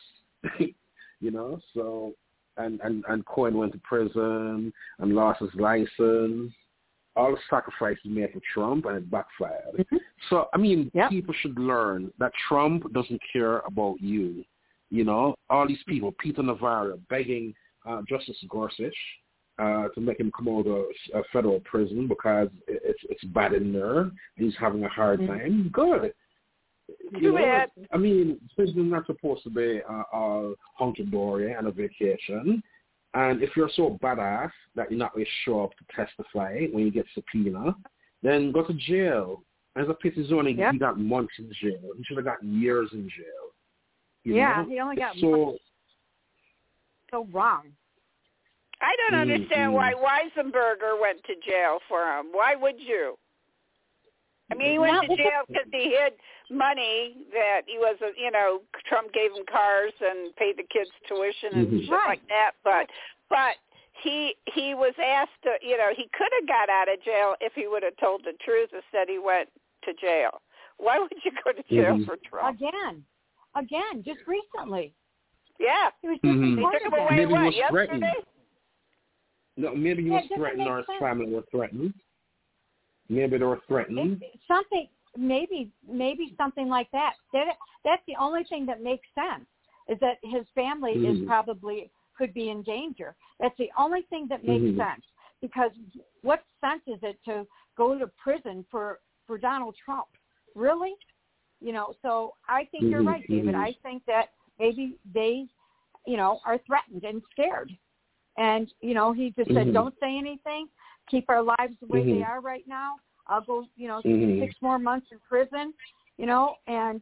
so, and Cohen went to prison and lost his license. All the sacrifices made for Trump, and it backfired. So, I mean, people should learn that Trump doesn't care about you. All these people, Peter Navarro, begging Justice Gorsuch to make him come out of a federal prison because it's bad in there. He's having a hard time. Good. I mean, prison's not supposed to be all hunky-dory and a vacation. And if you're so badass that you're not going to show up to testify when you get subpoena, then go to jail. As a pity zone, he got months in jail. He should have gotten years in jail. You know? He only got months. So wrong. I don't understand why Weisenberger went to jail for him. Why would you? I mean, he went to jail because he hid money that he was, Trump gave him cars and paid the kids tuition and shit like that. But he was asked to, he could have got out of jail if he would have told the truth instead he went to jail. Why would you go to jail for Trump? Again, just recently. Yeah. He was just They took him away, yesterday? Threatened. No, maybe he was threatened or his family was threatened. Maybe they were threatened. Maybe something like that. That's the only thing that makes sense. is that his family is probably could be in danger. That's the only thing that makes sense. Because what sense is it to go to prison for Donald Trump? Really? So I think you're right, David. I think that maybe they, are threatened and scared. And, he just said, don't say anything. Keep our lives the way they are right now. I'll go, 6 more months in prison, and,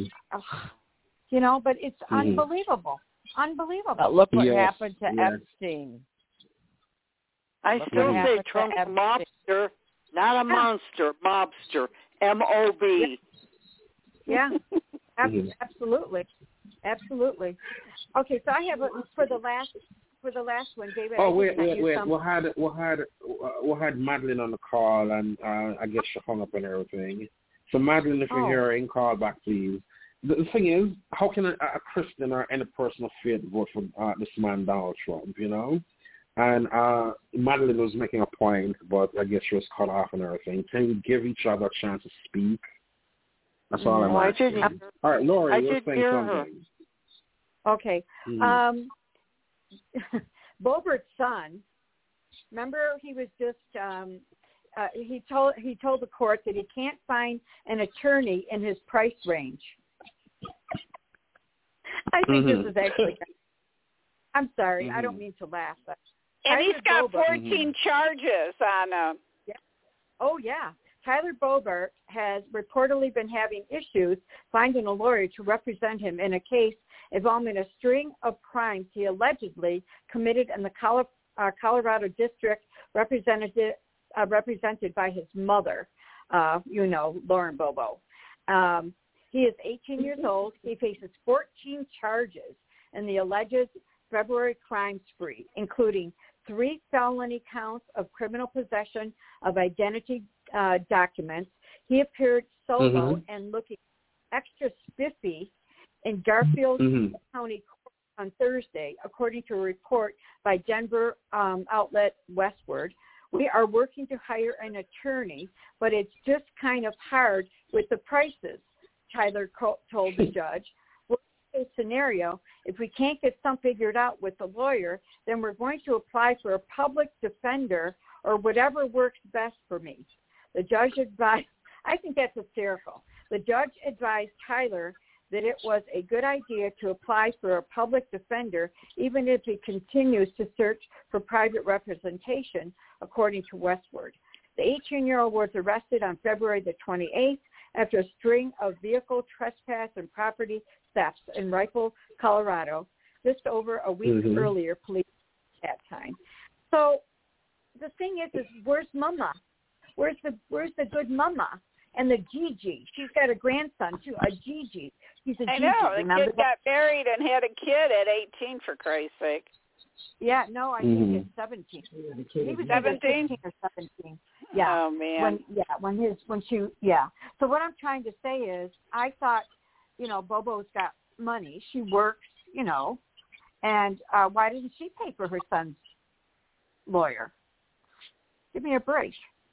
but it's unbelievable. Unbelievable. But look what happened to Epstein. I still say Trump's a mobster, not a monster, mobster, M-O-B. Yeah, absolutely. Absolutely. Okay, so I have for the last one, David. Oh, wait. We had Madeline on the call, and I guess she hung up and everything. So, Madeline, if you're hearing, call back, please. The thing is, how can a Christian or any person of faith vote for this man, Donald Trump, And Madeline was making a point, but I guess she was cut off and everything. Can you give each other a chance to speak? That's all I'm asking. All right, Lori, you're saying something. Okay. Boebert's son, remember he was just he told the court that he can't find an attorney in his price range. I think this is actually, I'm sorry, I don't mean to laugh, but and he's got 14 charges on him. Yeah. Oh, yeah. Tyler Boebert has reportedly been having issues finding a lawyer to represent him in a case involving a string of crimes he allegedly committed in the Colorado district represented by his mother, Lauren Bobo. He is 18 years old. He faces 14 charges in the alleged February crime spree, including 3 felony counts of criminal possession of identity documents. He appeared solo and looking extra spiffy in Garfield County Court on Thursday, according to a report by Denver outlet Westward. We are working to hire an attorney, but it's just kind of hard with the prices, Tyler told the judge. Worst-case scenario, if we can't get something figured out with the lawyer, then we're going to apply for a public defender or whatever works best for me. The judge advised, I think that's hysterical. The judge advised Tyler that it was a good idea to apply for a public defender even if he continues to search for private representation, according to Westward. The 18-year-old was arrested on February the 28th after a string of vehicle trespass and property thefts in Rifle, Colorado, just over a week earlier, police at that time. So the thing is where's Mama? Where's the good Mama? And the Gigi. She's got a grandson, too, a Gigi. He's a Gigi. I know. The Remember kid got married and had a kid at 18, for Christ's sake. Yeah, no, I think it's 17. He was 17 or 17. Yeah. Oh man. So what I'm trying to say is, I thought, Bobo's got money. She works, and why didn't she pay for her son's lawyer? Give me a break.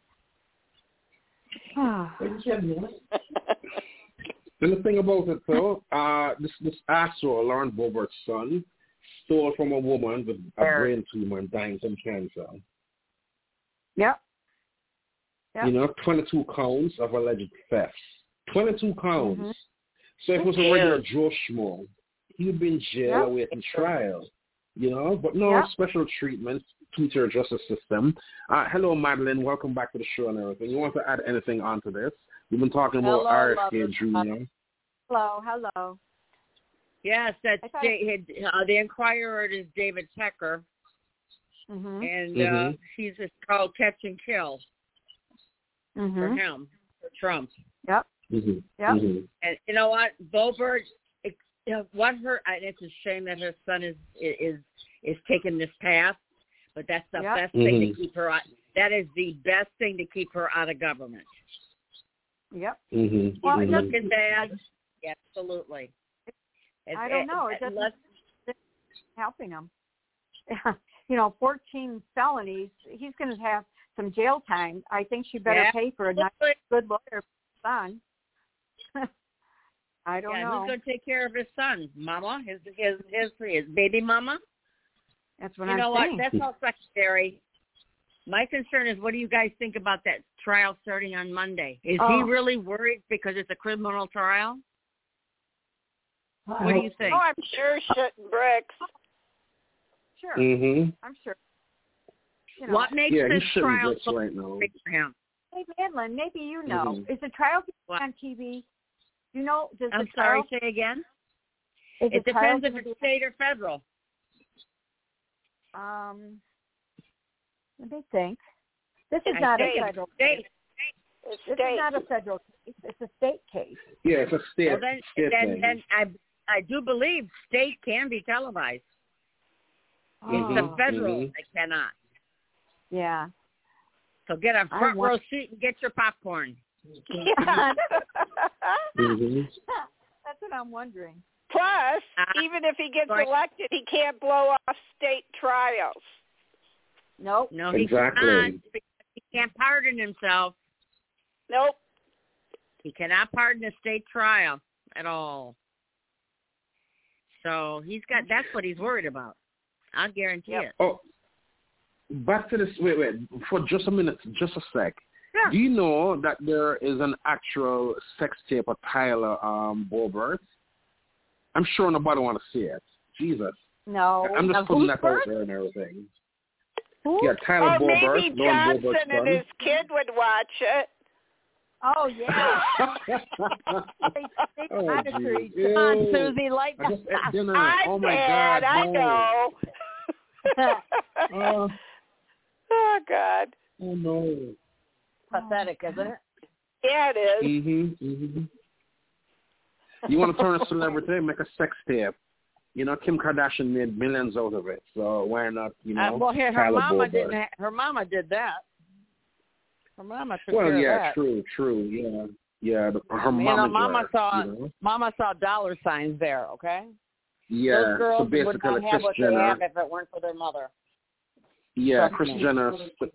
And the thing about it, though, this asshole, Lauren Boebert's son, stole from a woman with a brain tumor and dying from cancer. Yep. 22 counts of alleged thefts. 22 counts. So if it was a regular Joe Schmo, he would be in jail awaiting trial. But no special treatment to your justice system. Hello, Madeline. Welcome back to the show and everything. You want to add anything onto this? We've been talking about RFK Jr. Hello. Yes, that's the Inquirer is David Tecker, and it's called Catch and Kill for him, for Trump. Yep. And you know what, Boebert, it's a shame that her son is taking this path, but that's the best thing to keep her out. That is the best thing to keep her out of government. Yep. Well, looking bad. Absolutely. I don't know. It doesn't helping him. 14 felonies. He's going to have some jail time. I think she better pay for a nice, good lawyer for his son. I don't know. Who's going to take care of his son? Mama? His baby mama? That's what you I'm know saying. what? That's all secondary. My concern is, what do you guys think about that trial starting on Monday? Is he really worried because it's a criminal trial? What do you think? Oh, I'm sure shitting bricks. Sure. Mm-hmm. I'm sure. You know. What makes this trial so right now? big for him? Hey, Madeline, maybe you know. Mm-hmm. Is the trial on TV? You know, does I'm the trial... sorry, say again? Is it depends if it's state or federal. Let me think. This is not a federal case. This is not a federal case. It's a state case. Yeah, it's a state. Well, then I do believe state can be televised. It's the federal that cannot. Yeah. So get a front row seat and get your popcorn. Yeah. That's what I'm wondering. Plus, even if he gets elected, he can't blow off state trials. Nope. No, he cannot. He can't pardon himself. Nope. He cannot pardon a state trial at all. So that's what he's worried about. I'll guarantee it. Oh, back to this. Wait. For just a minute, just a sec. Sure. Do you know that there is an actual sex tape of Tyler Bobert? I'm sure nobody want to see it. Jesus. No. I'm just putting that out there and everything. Who? Yeah, Tyler Bobert. Maybe Johnson and his kid would watch it. Oh, yeah. Come on, Susie. Like I just ate dinner. I'm my bad. God. I know. Oh, God. Oh, no. Pathetic, isn't it? Yeah, it is. Mm-hmm. You want to turn a celebrity, make a sex tape. You know, Kim Kardashian made millions out of it, so why not, well, her mama did that. Her mama took that. True. Yeah. Her mama saw dollar signs there. Okay. Yeah. Those girls so basically, would not have what they have if it weren't for their mother. Yeah, Kris Jenner.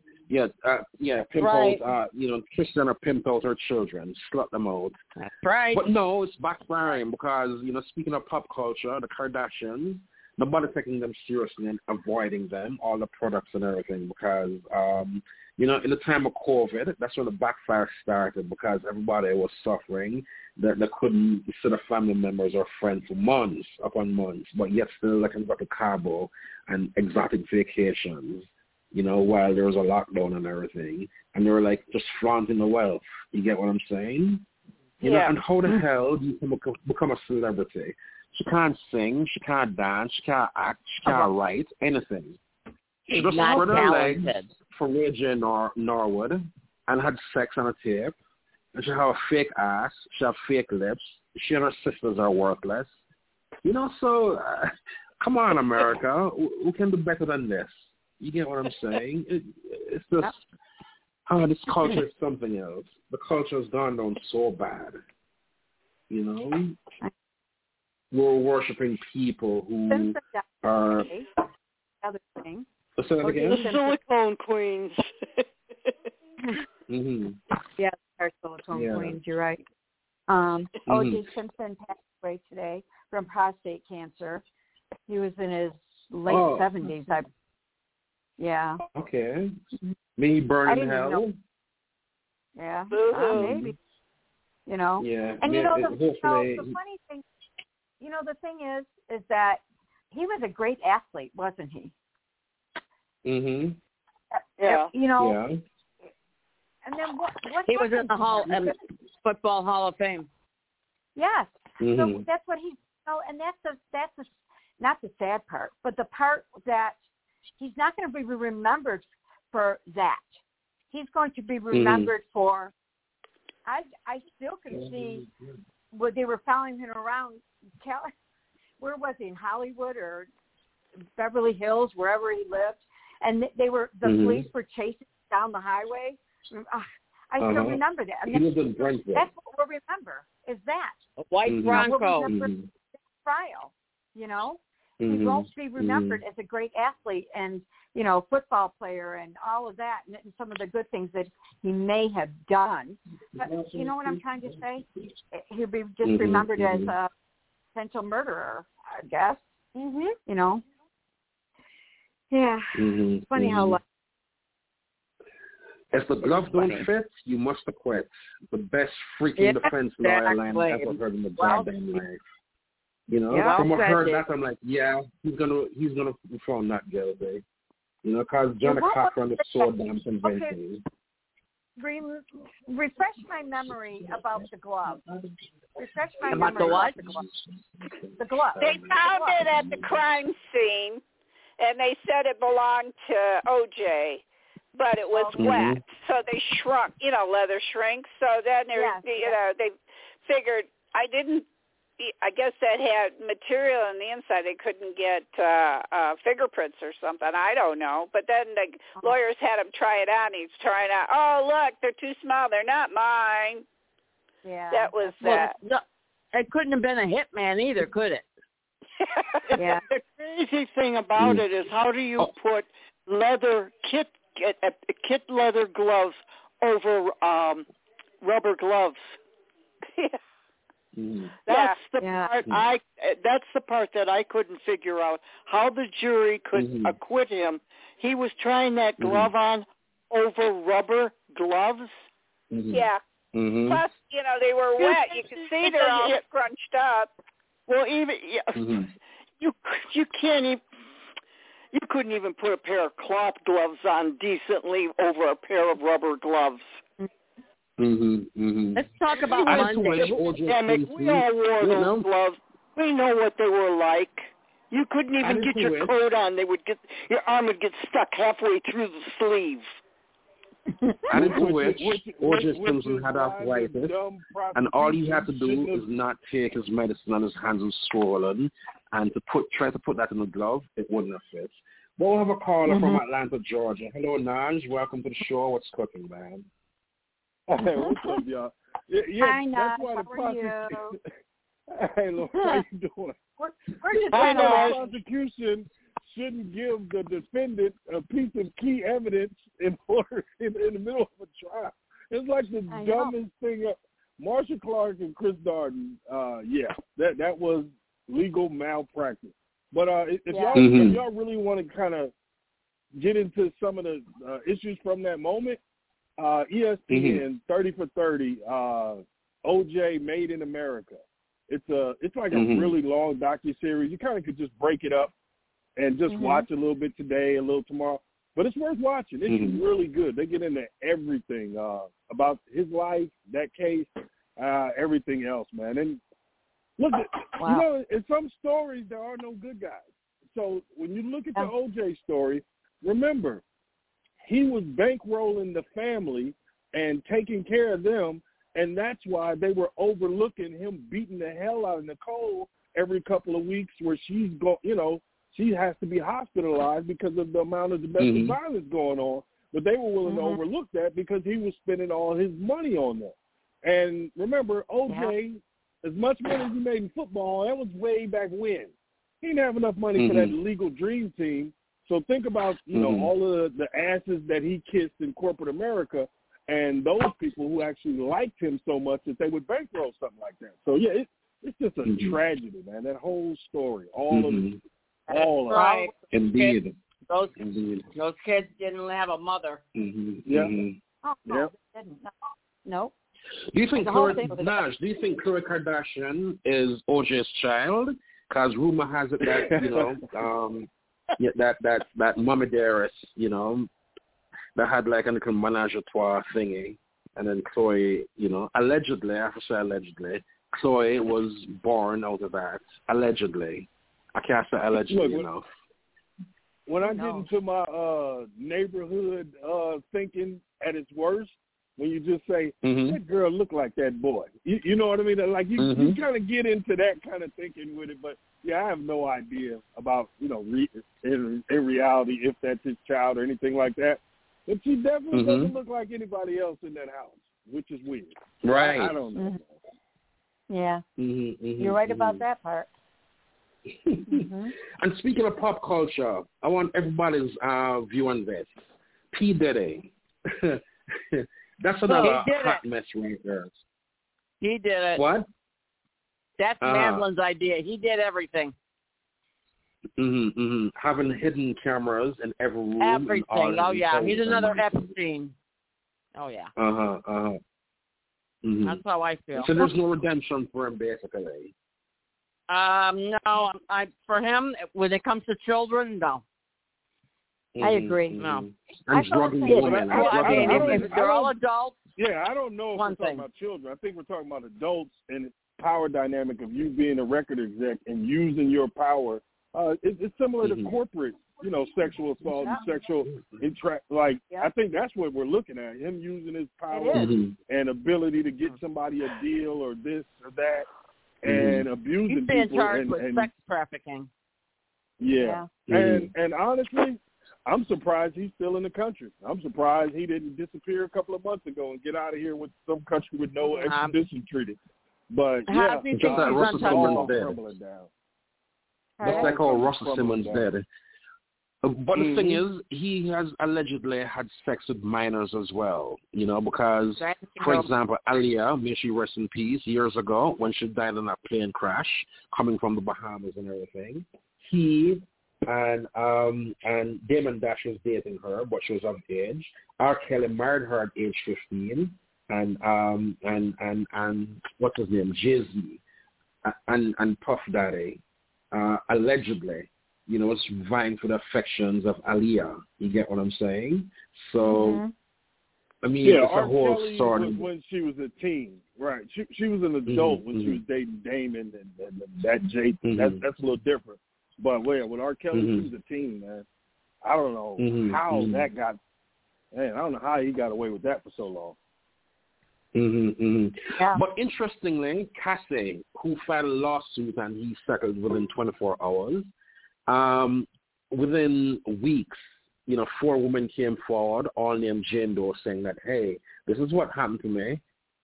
Pimp out. Kris Jenner pimped out her children, slut them out. That's right. But no, it's backfiring because speaking of pop culture, the Kardashians, nobody taking them seriously and avoiding them, all the products and everything, because in the time of COVID, that's when the backfire started because everybody was suffering. That they couldn't see the family members or friends for months upon months, but yet still they can go to Cabo and exotic vacations, while there was a lockdown and everything. And they were like just flaunting the wealth. You get what I'm saying? You know, and how the hell do you become a celebrity? She can't sing, she can't dance, she can't act, she can't write, anything. She just spread her legs for Ray J Norwood and had sex on a tape. And she have a fake ass, she have fake lips. She and her sisters are worthless. So come on, America. Who can do better than this? You get what I'm saying? It's just, this culture is something else. The culture has gone down so bad. We're worshiping people who are... Other thing. Say that again? The silicone queens. Mm-hmm. Yeah, our silicone queens, you're right. O.J. Simpson passed away today from prostate cancer. He was in his late 70s. Yeah. Okay. May he burn in hell? Know. Yeah, maybe. Yeah. And the funny thing, the thing is that he was a great athlete, wasn't he? Mhm. Yeah. Yeah. And then what he was in the Football Hall of Fame. Yes. Mm-hmm. So that's what he. And that's not the sad part, but the part that he's not going to be remembered for that. He's going to be remembered for. I still can see where they were following him around. Where was he, in Hollywood or Beverly Hills, wherever he lived, and the police were chasing him down the highway. I still remember that. He was in Brentwood. That's what we'll remember. Is that a white Bronco trial? He won't be remembered as a great athlete, and football player and all of that, and some of the good things that he may have done. But you know what I'm trying to say? He'll be just remembered as a potential murderer, I guess. Yeah. It's funny how. If the glove don't fit, you must acquit. The best freaking defense lawyer line I've ever heard in the goddamn life. From I heard that, I'm like, yeah, he's gonna perform not guilty. Because John Cochran is so damn convincing. Refresh my memory about the glove. Refresh my about memory the what? about the glove. The glove. They found it at the crime scene, and they said it belonged to OJ. But it was wet, so they shrunk. Leather shrinks. So then they figured I guess that had material on the inside. They couldn't get fingerprints or something. I don't know. But then the lawyers had him try it on. He's trying out. Oh, look, they're too small. They're not mine. Yeah, that was that. No, it couldn't have been a hitman either, could it? Yeah. The crazy thing about it is, how do you put kit leather gloves over rubber gloves? That's the part that I couldn't figure out, how the jury could acquit him. He was trying that glove on over rubber gloves. Yeah. Plus, they were wet. You could see they're all scrunched up. Well, even you can't even. You couldn't even put a pair of cloth gloves on decently over a pair of rubber gloves. Let's talk about Monday. We all wore those gloves. We know what they were like. You couldn't even get your coat on. Your arm would get stuck halfway through the sleeve. Added to which, O.J. Simpson had arthritis, and all he had to do is not take his medicine and his hands were swollen, and try to put that in the glove, it wouldn't have fit. But we'll have a caller from Atlanta, Georgia. Hello, Naj. Welcome to the show. What's cooking, man? Hey, what's up, y'all? Hi, Naj. How are you? Hey, Lord, how you doing? The prosecution shouldn't give the defendant a piece of key evidence in the middle of a trial. It's like the dumbest thing. Marsha Clark and Chris Darden, that was legal malpractice. But if y'all really want to kind of get into some of the issues from that moment, ESPN 30 for 30, OJ Made in America. It's like a really long docuseries. You kind of could just break it up and just watch a little bit today, a little tomorrow. But it's worth watching. It's really good. They get into everything about his life, that case, everything else, man. And look, in some stories there are no good guys. So when you look at the OJ story, remember, he was bankrolling the family and taking care of them, and that's why they were overlooking him beating the hell out of Nicole every couple of weeks, where she has to be hospitalized because of the amount of domestic violence going on. But they were willing to overlook that because he was spending all his money on them. And remember, OJ, as much money as he made in football, that was way back when. He didn't have enough money for that legal dream team. So think about, all of the asses that he kissed in corporate America, and those people who actually liked him so much that they would bankroll something like that. So, yeah, it's just a tragedy, man, that whole story, all of it. Right. Indeed. Those kids didn't have a mother. No. Do you think Khloe Kardashian is OJ's child? Because rumor has it that that mommy dearest, that had like a little menage a trois thingy, and then Khloe, allegedly, I have to say allegedly, Khloe was born out of that. Allegedly. I can't say allegedly, When I get into my neighborhood thinking at its worst, when you just say, that girl look like that boy. You know what I mean? Like you kind of get into that kind of thinking with it. But, yeah, I have no idea about, in reality, if that's his child or anything like that. But she definitely doesn't look like anybody else in that house, which is weird. Right. I don't know. Yeah. You're right about that part. And speaking of pop culture, I want everybody's view on this. P. Diddy. That's another hot mess right there. He did it. What? That's Madeline's idea. He did everything. Having hidden cameras in every room. Everything. Oh, yeah. He's another Epstein. Oh, yeah. That's how I feel. So there's no redemption for him, basically. No. For him, when it comes to children, no. I agree. No. And drugging women. If they're all adults. Yeah, I don't know if we're talking about children. I think we're talking about adults and power dynamic of you being a record exec and using your power. It's similar to corporate, sexual assault and sexual I think that's what we're looking at. Him using his power and ability to get somebody a deal or this or that and abusing He's being people. charged with sex trafficking. Yeah. And honestly, I'm surprised he's still in the country. I'm surprised he didn't disappear a couple of months ago and get out of here with some country with no extradition treaty. But yeah, just like Russell Simmons did. Just like how Russell Simmons did. But the thing is, he has allegedly had sex with minors as well, because, for example, Aaliyah, may she rest in peace, years ago, when she died in a plane crash, coming from the Bahamas and everything, he and Damon Dash was dating her, but she was of age. R. Kelly married her at age 15, and what's his name, Jay-Z, and Puff Daddy, allegedly, was vying for the affections of Aaliyah. You get what I'm saying? So, I mean, it's a whole story. Was when she was a teen, right? She was an adult when she was dating Damon and that Jay. That's a little different. But with R. Kelly, she was a teen, man. I don't know how that got. Man, I don't know how he got away with that for so long. Yeah. But interestingly, Cassie, who filed a lawsuit and he settled within 24 hours, within weeks, 4 women came forward, all named Jane Doe, saying that, hey, this is what happened to me.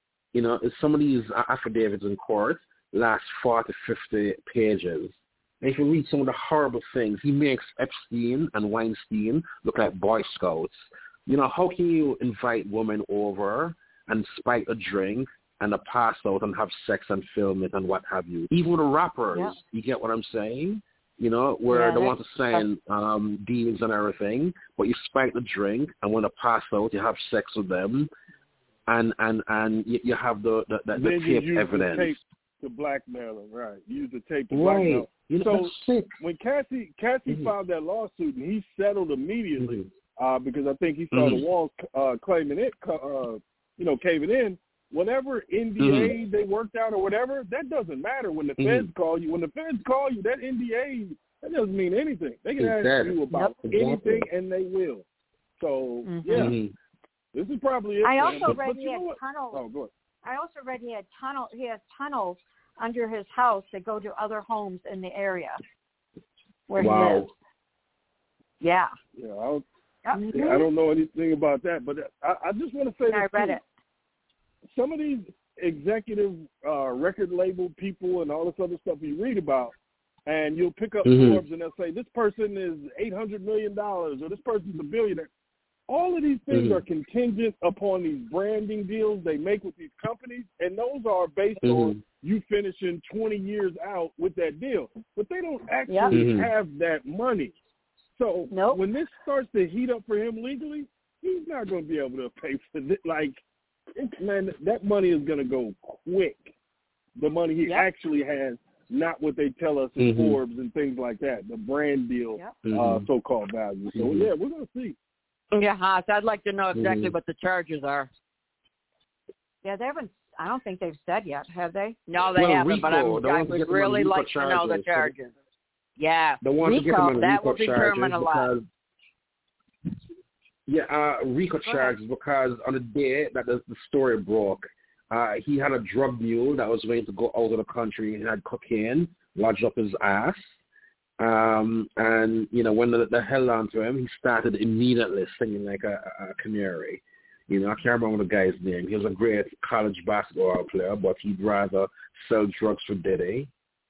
Some of these affidavits in court last 40, 50 pages. And if you read some of the horrible things, he makes Epstein and Weinstein look like Boy Scouts. How can you invite women over and spike a drink and a pass out and have sex and film it and what have you? Even with the rappers, you get what I'm saying? Where they want to sign deals and everything, but you spike the drink, and when they pass out, you have sex with them, and you have the tape evidence. The tape to blackmail them, right? Use the tape to blackmail. So when Cassie filed that lawsuit, and he settled immediately because I think he saw the walls claiming it, caving in. Whatever NDA they worked out or whatever, that doesn't matter when the feds call you. When the feds call you, that NDA, that doesn't mean anything. They can ask you about anything, and they will. So, this is probably it. I also read he had tunnels. Oh, go ahead. I also read he has tunnels under his house that go to other homes in the area where he lives. Yeah. Yeah, I don't know anything about that, but I just want to say this. I read it. Some of these executive record label people and all this other stuff you read about, and you'll pick up Forbes and they'll say, this person is $800 million or this person's a billionaire. All of these things are contingent upon these branding deals they make with these companies, and those are based on you finishing 20 years out with that deal. But they don't actually have that money. So when this starts to heat up for him legally, he's not going to be able to pay for this. Man, that money is going to go quick. The money he actually has, not what they tell us in Forbes and things like that, the brand deal so-called value. So, we're going to see. Yeah, Haas, I'd like to know exactly what the charges are. Yeah, they haven't. I don't think they've said yet, have they? No, they haven't, but I would really like to know the charges. Yeah, RICO, that will determine a lot. RICO charges because on the day that the story broke, he had a drug mule that was going to go out of the country and had cocaine lodged up his ass. And, when the held on to him, he started immediately singing like a canary. I can't remember the guy's name. He was a great college basketball player, but he'd rather sell drugs for Diddy.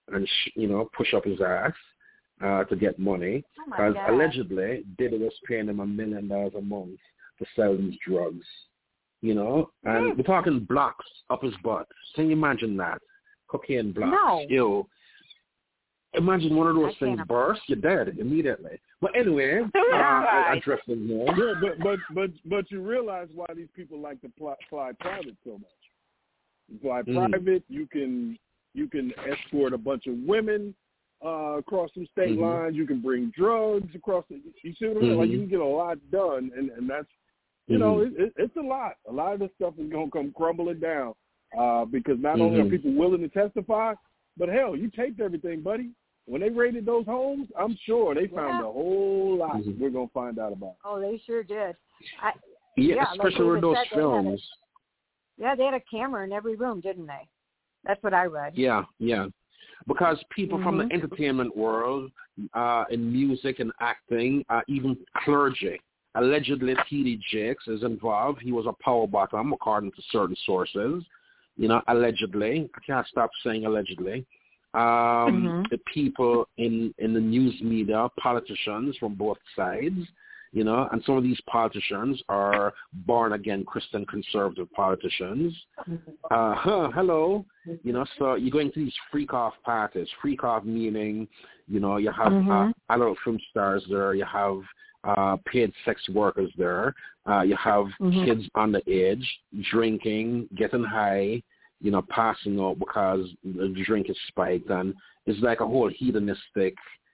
and push up his ass to get money, because allegedly Diddy was paying him $1 million a month to sell these drugs, and we're talking blocks up his butt. Can you imagine that? Cocaine blocks. No. Ew. Imagine one of those things burst, you're dead immediately. But anyway, addressing here. Yeah, but you realize why these people like to fly private so much. You fly private, you can escort a bunch of women across some state lines. You can bring drugs across. You see what I mean? Like, you can get a lot done, and that's it's a lot. A lot of this stuff is gonna come crumbling down because not only are people willing to testify, but hell, you taped everything, buddy. When they raided those homes, I'm sure they found a whole lot we're gonna find out about. Oh, they sure did. Especially with those films. They had a camera in every room, didn't they? That's what I read. Yeah. Because people from the entertainment world, in music and acting, even clergy, allegedly T.D. Jakes is involved. He was a power bottom, according to certain sources. Allegedly. I can't stop saying allegedly. The people in the news media, politicians from both sides, and some of these politicians are born-again Christian conservative politicians. Hello. So you're going to these freak-off parties. Freak-off meaning, you have adult film stars there. You have paid sex workers there. You have kids on the edge, drinking, getting high, passing out because the drink is spiked. And it's like a whole hedonistic,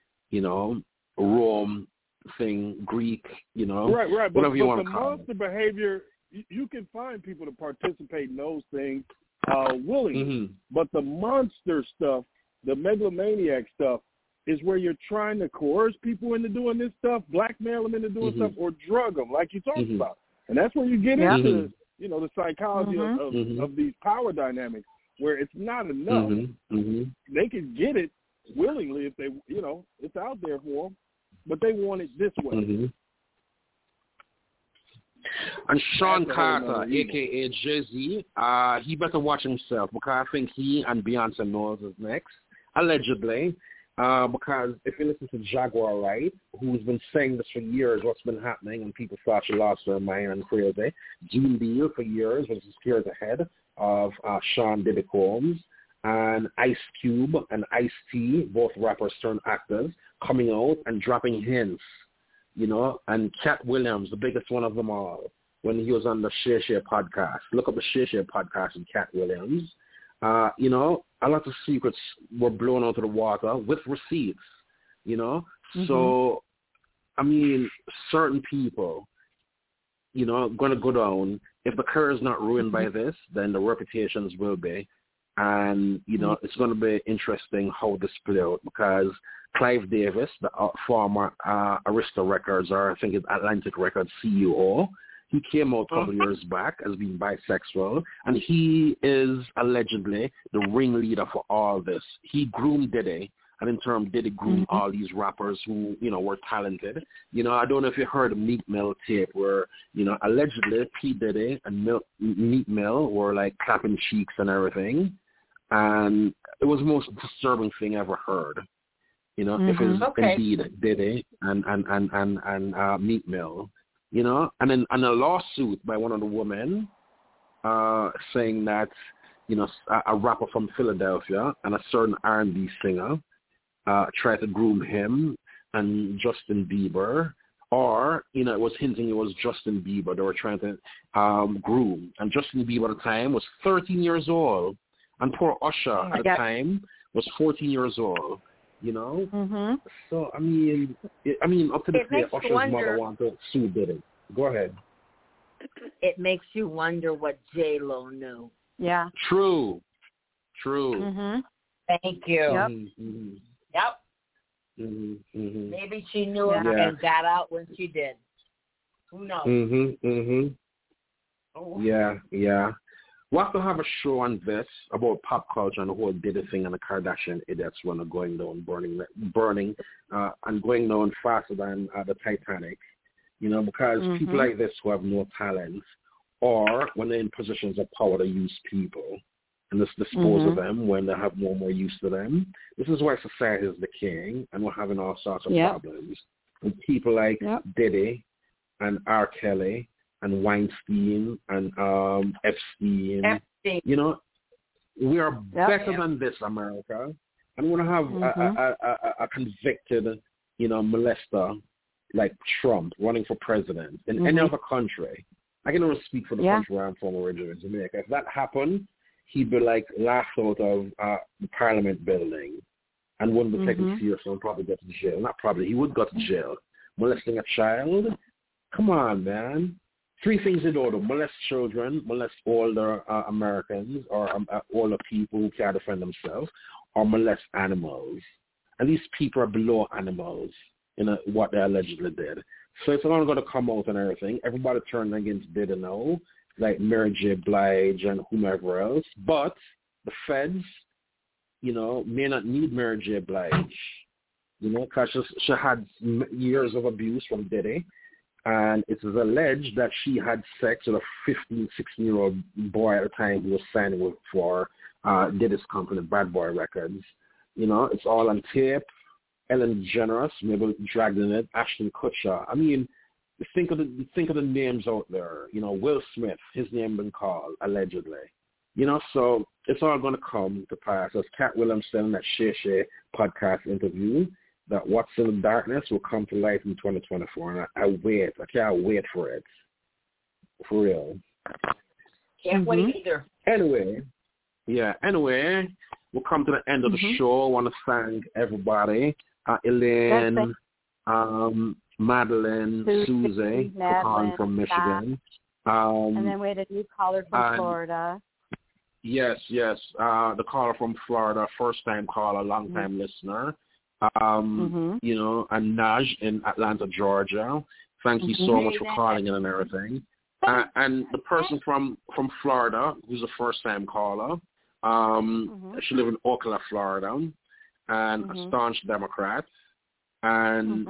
Rome thing, Greek, right. Whatever you want to call it. But the monster behavior, you can find people to participate in those things willingly. But the monster stuff, the megalomaniac stuff, is where you're trying to coerce people into doing this stuff, blackmail them into doing stuff, or drug them, like you talked about. And that's where you get into, the psychology of these power dynamics, where it's not enough. They can get it willingly if they, it's out there for them, but they want it this way. And Sean Carter, a.k.a. Jay-Z, he better watch himself, because I think he and Beyonce Knowles is next, allegedly. Because if you listen to Jaguar Wright, who's been saying this for years, what's been happening, and people thought she lost her mind and crazy. June Deal for years was scared ahead of Sean Diddy Combs, and Ice Cube and Ice-T, both rappers turned actors, coming out and dropping hints, and Cat Williams, the biggest one of them all, when he was on the Share podcast. Look up the Share podcast with Cat Williams. A lot of secrets were blown out of the water with receipts, So, I mean, certain people, going to go down. If the career is not ruined by this, then the reputations will be. And, it's going to be interesting how this play out, because Clive Davis, the former Arista Records, or I think it's Atlantic Records CEO, he came out a couple years back as being bisexual, and he is allegedly the ringleader for all this. He groomed Diddy, and in turn, Diddy groomed all these rappers who, were talented. I don't know if you heard the Meek Mill tape where, allegedly P. Diddy and Meek Mill were like clapping cheeks and everything, and it was the most disturbing thing I ever heard. If it's indeed Diddy and Meek Mill. And then a lawsuit by one of the women saying that, a rapper from Philadelphia and a certain R&B singer tried to groom him and Justin Bieber, or, it was hinting it was Justin Bieber they were trying to groom. And Justin Bieber at the time was 13 years old, and poor Usher at the time was 14 years old. So I mean, up to this day, Usher's mother wanted to sue Diddy. Go ahead. It makes you wonder what J-Lo knew. Yeah. True. Thank you. Yep. Maybe she knew it and got out when she did. Who knows? Yeah. We'll have to have a show on this about pop culture and the whole Diddy thing and the Kardashian idiots when they're going down, burning, and going down faster than the Titanic. Because people like this who have no talent, or when they're in positions of power, they use people. and just dispose of them when they have no more use to them. This is why society is decaying, and we're having all sorts of problems. And people like Diddy and R. Kelly and Weinstein and Epstein, you know, we are better than this, America. And we're going to have a convicted, you know, molester like Trump running for president in any other country. I can only speak for the country where I'm from originally, Jamaica. If that happened, he'd be like laughed out of the Parliament building and wouldn't be taken seriously and probably go to jail. Not probably, he would go to jail. Molesting a child? Come on, man. 3 things they don't do: molest children, molest older Americans or older people who can't defend themselves, or molest animals. And these people are below animals in what they allegedly did. So it's not going to come out and everything. Everybody turned against Diddy now, like Mary J. Blige and whomever else. But the feds, you know, may not need Mary J. Blige, you know, because she had years of abuse from Diddy. And it is alleged that she had sex with a 15, 16-year-old boy at the time who was signing with for Diddy's company, Bad Boy Records. You know, it's all on tape. Ellen DeGeneres, maybe dragged in it. Ashton Kutcher. I mean, think of the names out there. You know, Will Smith, his name been called allegedly. You know, so it's all going to come to pass. As Cat Williams said in that Shay Shay podcast interview, that what's in the darkness will come to light in 2024, and I can't wait for it. For real. Can't wait either. Anyway, we'll come to the end of the show. I want to thank everybody. Elaine, Madeline, Susie, for calling from Michigan. And then we had a new caller from Florida. Yes. The caller from Florida, first-time caller, long-time listener. You know, and Naj in Atlanta, Georgia. Thank you so much for calling in and everything. And the person from Florida, who's a first-time caller, she lives in Ocala, Florida, and a staunch Democrat. And,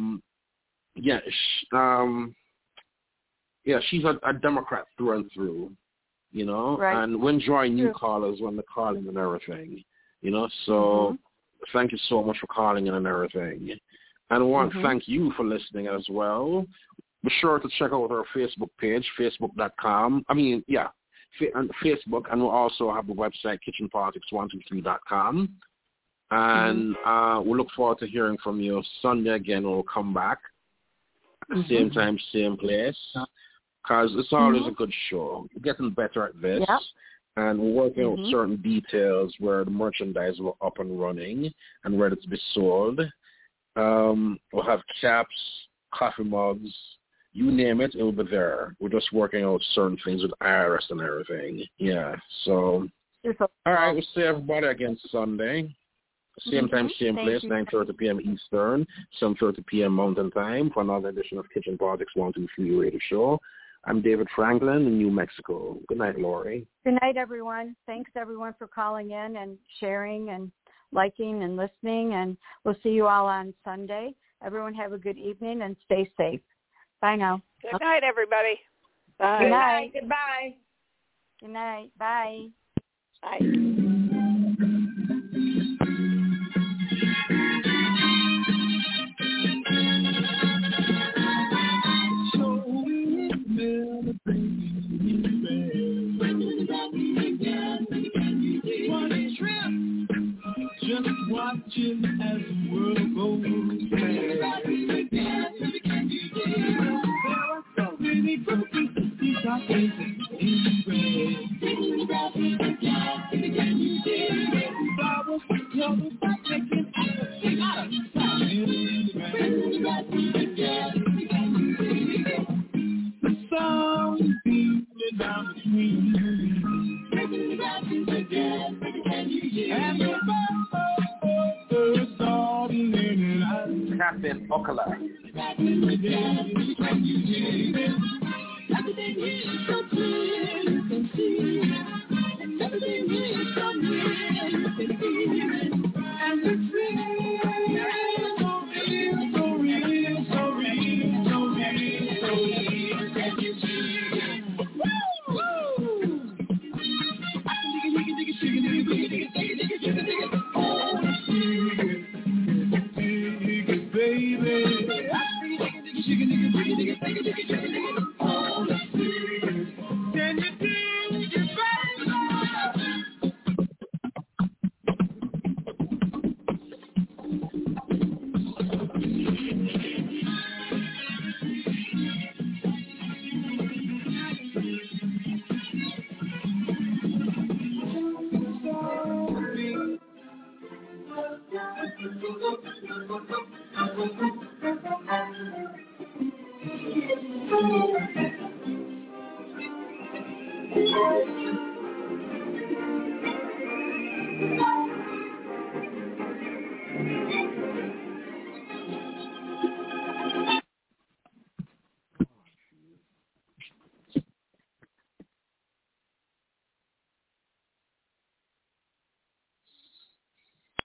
she's a Democrat through and through, you know. Right. And we enjoy new callers when they're calling and everything, you know. So thank you so much for calling in and everything. And I want to thank you for listening as well. Be sure to check out our Facebook page, facebook.com. Facebook, and we'll also have the website, kitchenpolitics123.com. And we'll look forward to hearing from you. Sunday again, we'll come back. Same time, same place. Because it's always a good show. We're getting better at this. Yep. And we're working out certain details where the merchandise will up and running and ready to be sold. We'll have caps, coffee mugs, you name it, it will be there. We're just working out certain things with IRS and everything. Yeah, so. All right, we'll see everybody again Sunday. Same time, same place, 9:30 p.m. Eastern, 7:30 p.m. Mountain Time for another edition of Kitchen Politics 123 Radio Show. I'm David Franklin in New Mexico. Good night, Lori. Good night, everyone. Thanks, everyone, for calling in and sharing and liking and listening. And we'll see you all on Sunday. Everyone have a good evening and stay safe. Bye now. Good night, everybody. Bye. Good night. Goodbye. Good night. Bye. Bye. Just watching as the world goes past. There are so many cookies to see our faces in red. Flowers with colors that making everything out of sight. The sun beaming down between and the Captain Ocala. Everything is so clear you can see. Everything is so near you can feel. And it's real, so real, so real, so real, so real. Can you see it? Woo!